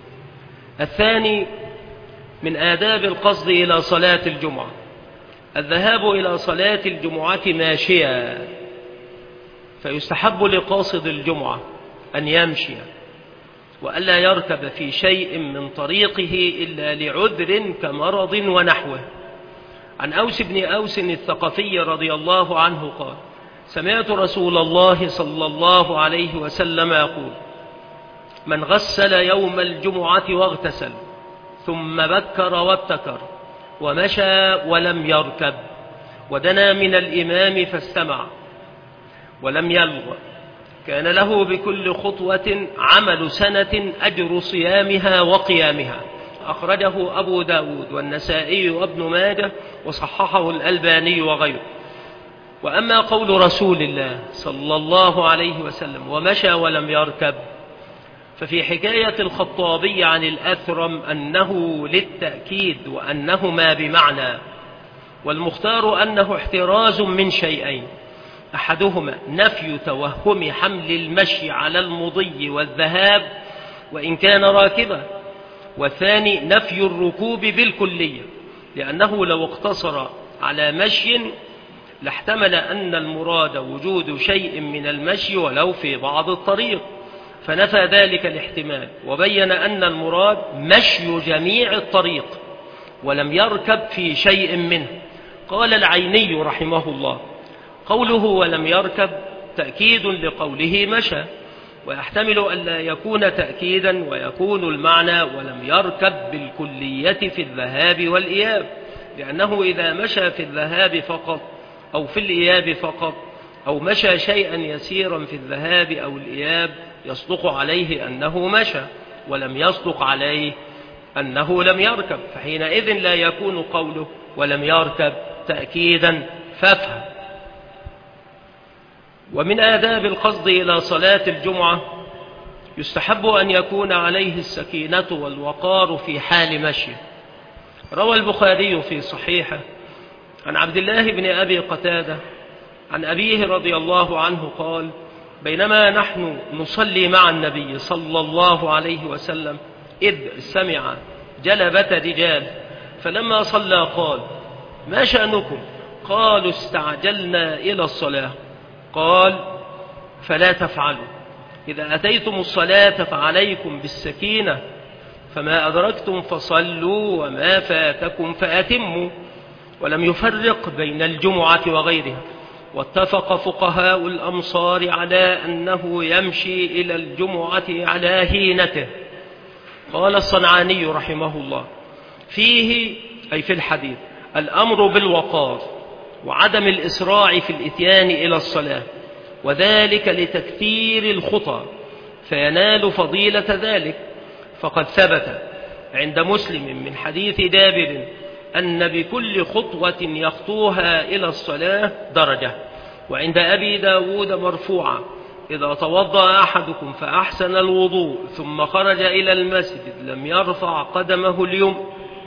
الثاني من آداب القصد إلى صلاة الجمعة الذهاب إلى صلاة الجمعة ماشيا، فيستحب لقاصد الجمعة أن يمشي وألا يركب في شيء من طريقه إلا لعذر كمرض ونحوه. عن أوس بن أوس الثقفي رضي الله عنه قال: سمعت رسول الله صلى الله عليه وسلم يقول: من غسل يوم الجمعة واغتسل ثم بكر وابتكر ومشى ولم يركب ودنا من الإمام فاستمع ولم يلغ كان له بكل خطوة عمل سنة أجر صيامها وقيامها. أخرجه أبو داود والنسائي وابن ماجه وصححه الألباني وغيره. وأما قول رسول الله صلى الله عليه وسلم ومشى ولم يركب، ففي حكاية الخطابي عن الأثرم أنه للتأكيد وأنهما بمعنى، والمختار أنه احتراز من شيئين: أحدهما نفي توهم حمل المشي على المضي والذهاب وإن كان راكبا، والثاني نفي الركوب بالكلية، لأنه لو اقتصر على مشي لاحتمل أن المراد وجود شيء من المشي ولو في بعض الطريق، فنفى ذلك الاحتمال وبين أن المراد مشي جميع الطريق ولم يركب في شيء منه. قال العيني رحمه الله: قوله ولم يركب تأكيد لقوله مشى، ويحتمل أن لا يكون تأكيدا ويكون المعنى ولم يركب بالكلية في الذهاب والإياب، لأنه إذا مشى في الذهاب فقط أو في الإياب فقط أو مشى شيئا يسيرا في الذهاب أو الإياب يصدق عليه أنه مشى، ولم يصدق عليه أنه لم يركب، فحينئذ لا يكون قوله ولم يركب تأكيدا فافهم. ومن آداب القصد إلى صلاة الجمعة يستحب أن يكون عليه السكينة والوقار في حال مشيه. روى البخاري في صحيحه عن عبد الله بن أبي قتادة عن أبيه رضي الله عنه قال: بينما نحن نصلي مع النبي صلى الله عليه وسلم إذ سمع جلبة رجال، فلما صلى قال: ما شأنكم؟ قالوا: استعجلنا إلى الصلاة. قال: فلا تفعلوا، إذا أتيتم الصلاة فعليكم بالسكينة، فما أدركتم فصلوا وما فاتكم فأتموا. ولم يفرق بين الجمعة وغيرها، واتفق فقهاء الأمصار على أنه يمشي إلى الجمعة على هينته. قال الصنعاني رحمه الله: فيه أي في الحديث الأمر بالوقار وعدم الإسراع في الإتيان إلى الصلاة، وذلك لتكثير الخطى فينال فضيلة ذلك. فقد ثبت عند مسلم من حديث جابر أن بكل خطوة يخطوها إلى الصلاة درجة، وعند أبي داود مرفوعا: إذا توضأ أحدكم فأحسن الوضوء ثم خرج إلى المسجد لم يرفع قدمه اليمنى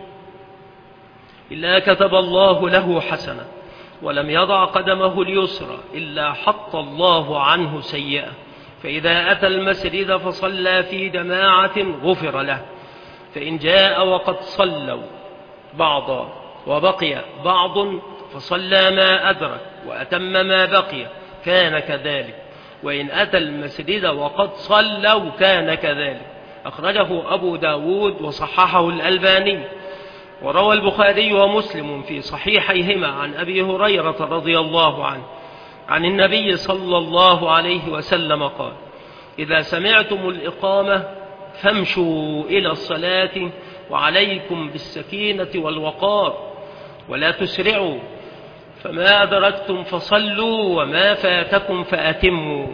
إلا كتب الله له حسنة، ولم يضع قدمه اليسرى إلا حط الله عنه سيئة. فإذا أتى المسجد فصلى في جماعة غفر له، فإن جاء وقد صلوا بعضا وبقي بعض فصلى ما أدرك وأتم ما بقي كان كذلك، وإن أتى المسجد وقد صلوا كان كذلك. أخرجه أبو داود وصححه الألباني. وروى البخاري ومسلم في صحيحيهما عن أبي هريرة رضي الله عنه عن النبي صلى الله عليه وسلم قال: إذا سمعتم الإقامة فامشوا إلى الصلاة وعليكم بالسكينة والوقار ولا تسرعوا، فما أدركتم فصلوا وما فاتكم فأتموا.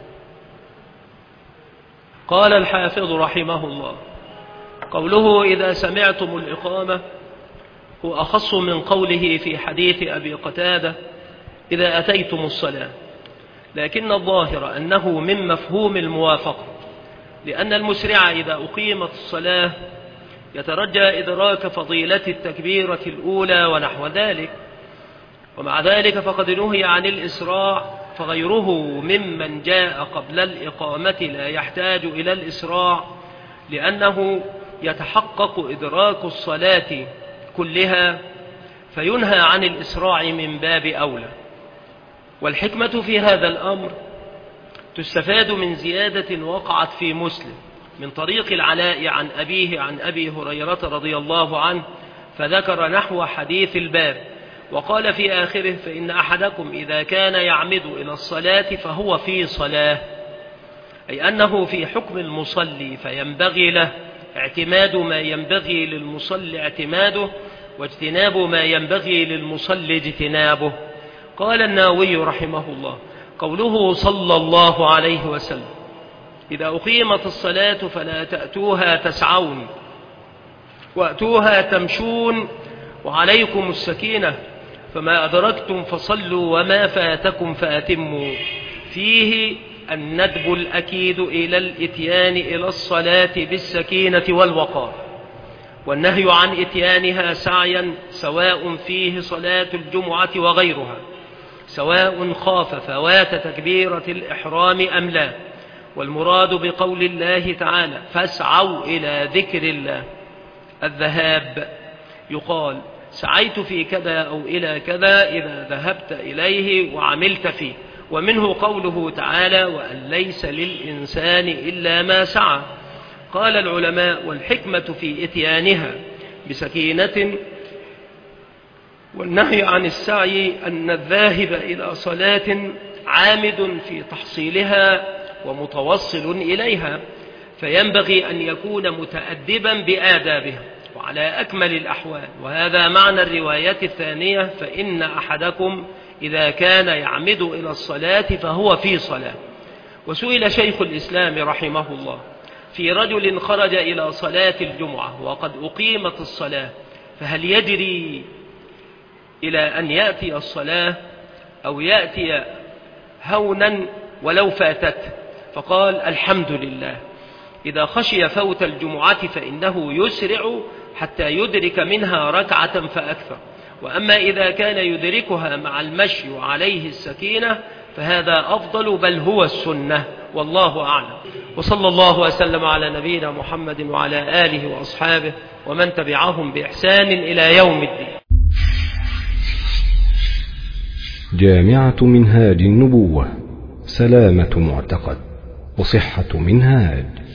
قال الحافظ رحمه الله: قوله إذا سمعتم الإقامة هو أخص من قوله في حديث أبي قتادة إذا أتيتم الصلاة، لكن الظاهر أنه من مفهوم الموافقة، لأن المسرع إذا أقيمت الصلاة يترجى إدراك فضيلة التكبيرة الأولى ونحو ذلك، ومع ذلك فقد نهي عن الإسراع، فغيره ممن جاء قبل الإقامة لا يحتاج إلى الإسراع، لأنه يتحقق إدراك الصلاة كلها، فينهى عن الإسراع من باب أولى. والحكمة في هذا الأمر تستفاد من زيادة وقعت في مسلم من طريق العلاء عن أبيه عن أبي هريرة رضي الله عنه، فذكر نحو حديث الباب، وقال في آخره: فإن أحدكم إذا كان يعمد إلى الصلاة فهو في صلاة، أي أنه في حكم المصلي، فينبغي له اعتماد ما ينبغي للمصلي اعتماده، واجتناب ما ينبغي للمصلي اجتنابه. قال النووي رحمه الله: قوله صلى الله عليه وسلم: إذا أقيمت الصلاة فلا تأتوها تسعون وأتوها تمشون وعليكم السكينة، فما أدركتم فصلوا وما فاتكم فأتموا، فيه الندب الأكيد إلى الإتيان إلى الصلاة بالسكينة والوقار، والنهي عن إتيانها سعيا، سواء فيه صلاة الجمعة وغيرها، سواء خاف فوات تكبيرة الإحرام أم لا. والمراد بقول الله تعالى: فاسعوا إلى ذكر الله الذهاب، يقال سعيت في كذا أو إلى كذا إذا ذهبت إليه وعملت فيه. ومنه قوله تعالى: وأن ليس للإنسان إلا ما سعى. قال العلماء: والحكمة في إتيانها بسكينة والنهي عن السعي أن الذاهب إلى صلاة عامد في تحصيلها ومتوصل إليها، فينبغي أن يكون متأدبا بآدابها وعلى أكمل الأحوال. وهذا معنى الرواية الثانية: فإن أحدكم إذا كان يعمد إلى الصلاة فهو في صلاة. وسئل شيخ الإسلام رحمه الله في رجل خرج إلى صلاة الجمعة وقد أقيمت الصلاة، فهل يجري إلى أن يأتي الصلاة أو يأتي هونا ولو فاتت؟ فقال: الحمد لله، إذا خشي فوت الجمعة فإنه يسرع حتى يدرك منها ركعة فأكثر، وأما إذا كان يدركها مع المشي وعليه السكينة فهذا أفضل، بل هو السنة، والله أعلم. وصلى الله وسلم على نبينا محمد وعلى آله وأصحابه ومن تبعهم بإحسان إلى يوم الدين. جامعة منهاج النبوة، سلامة معتقد وصحة منهاج.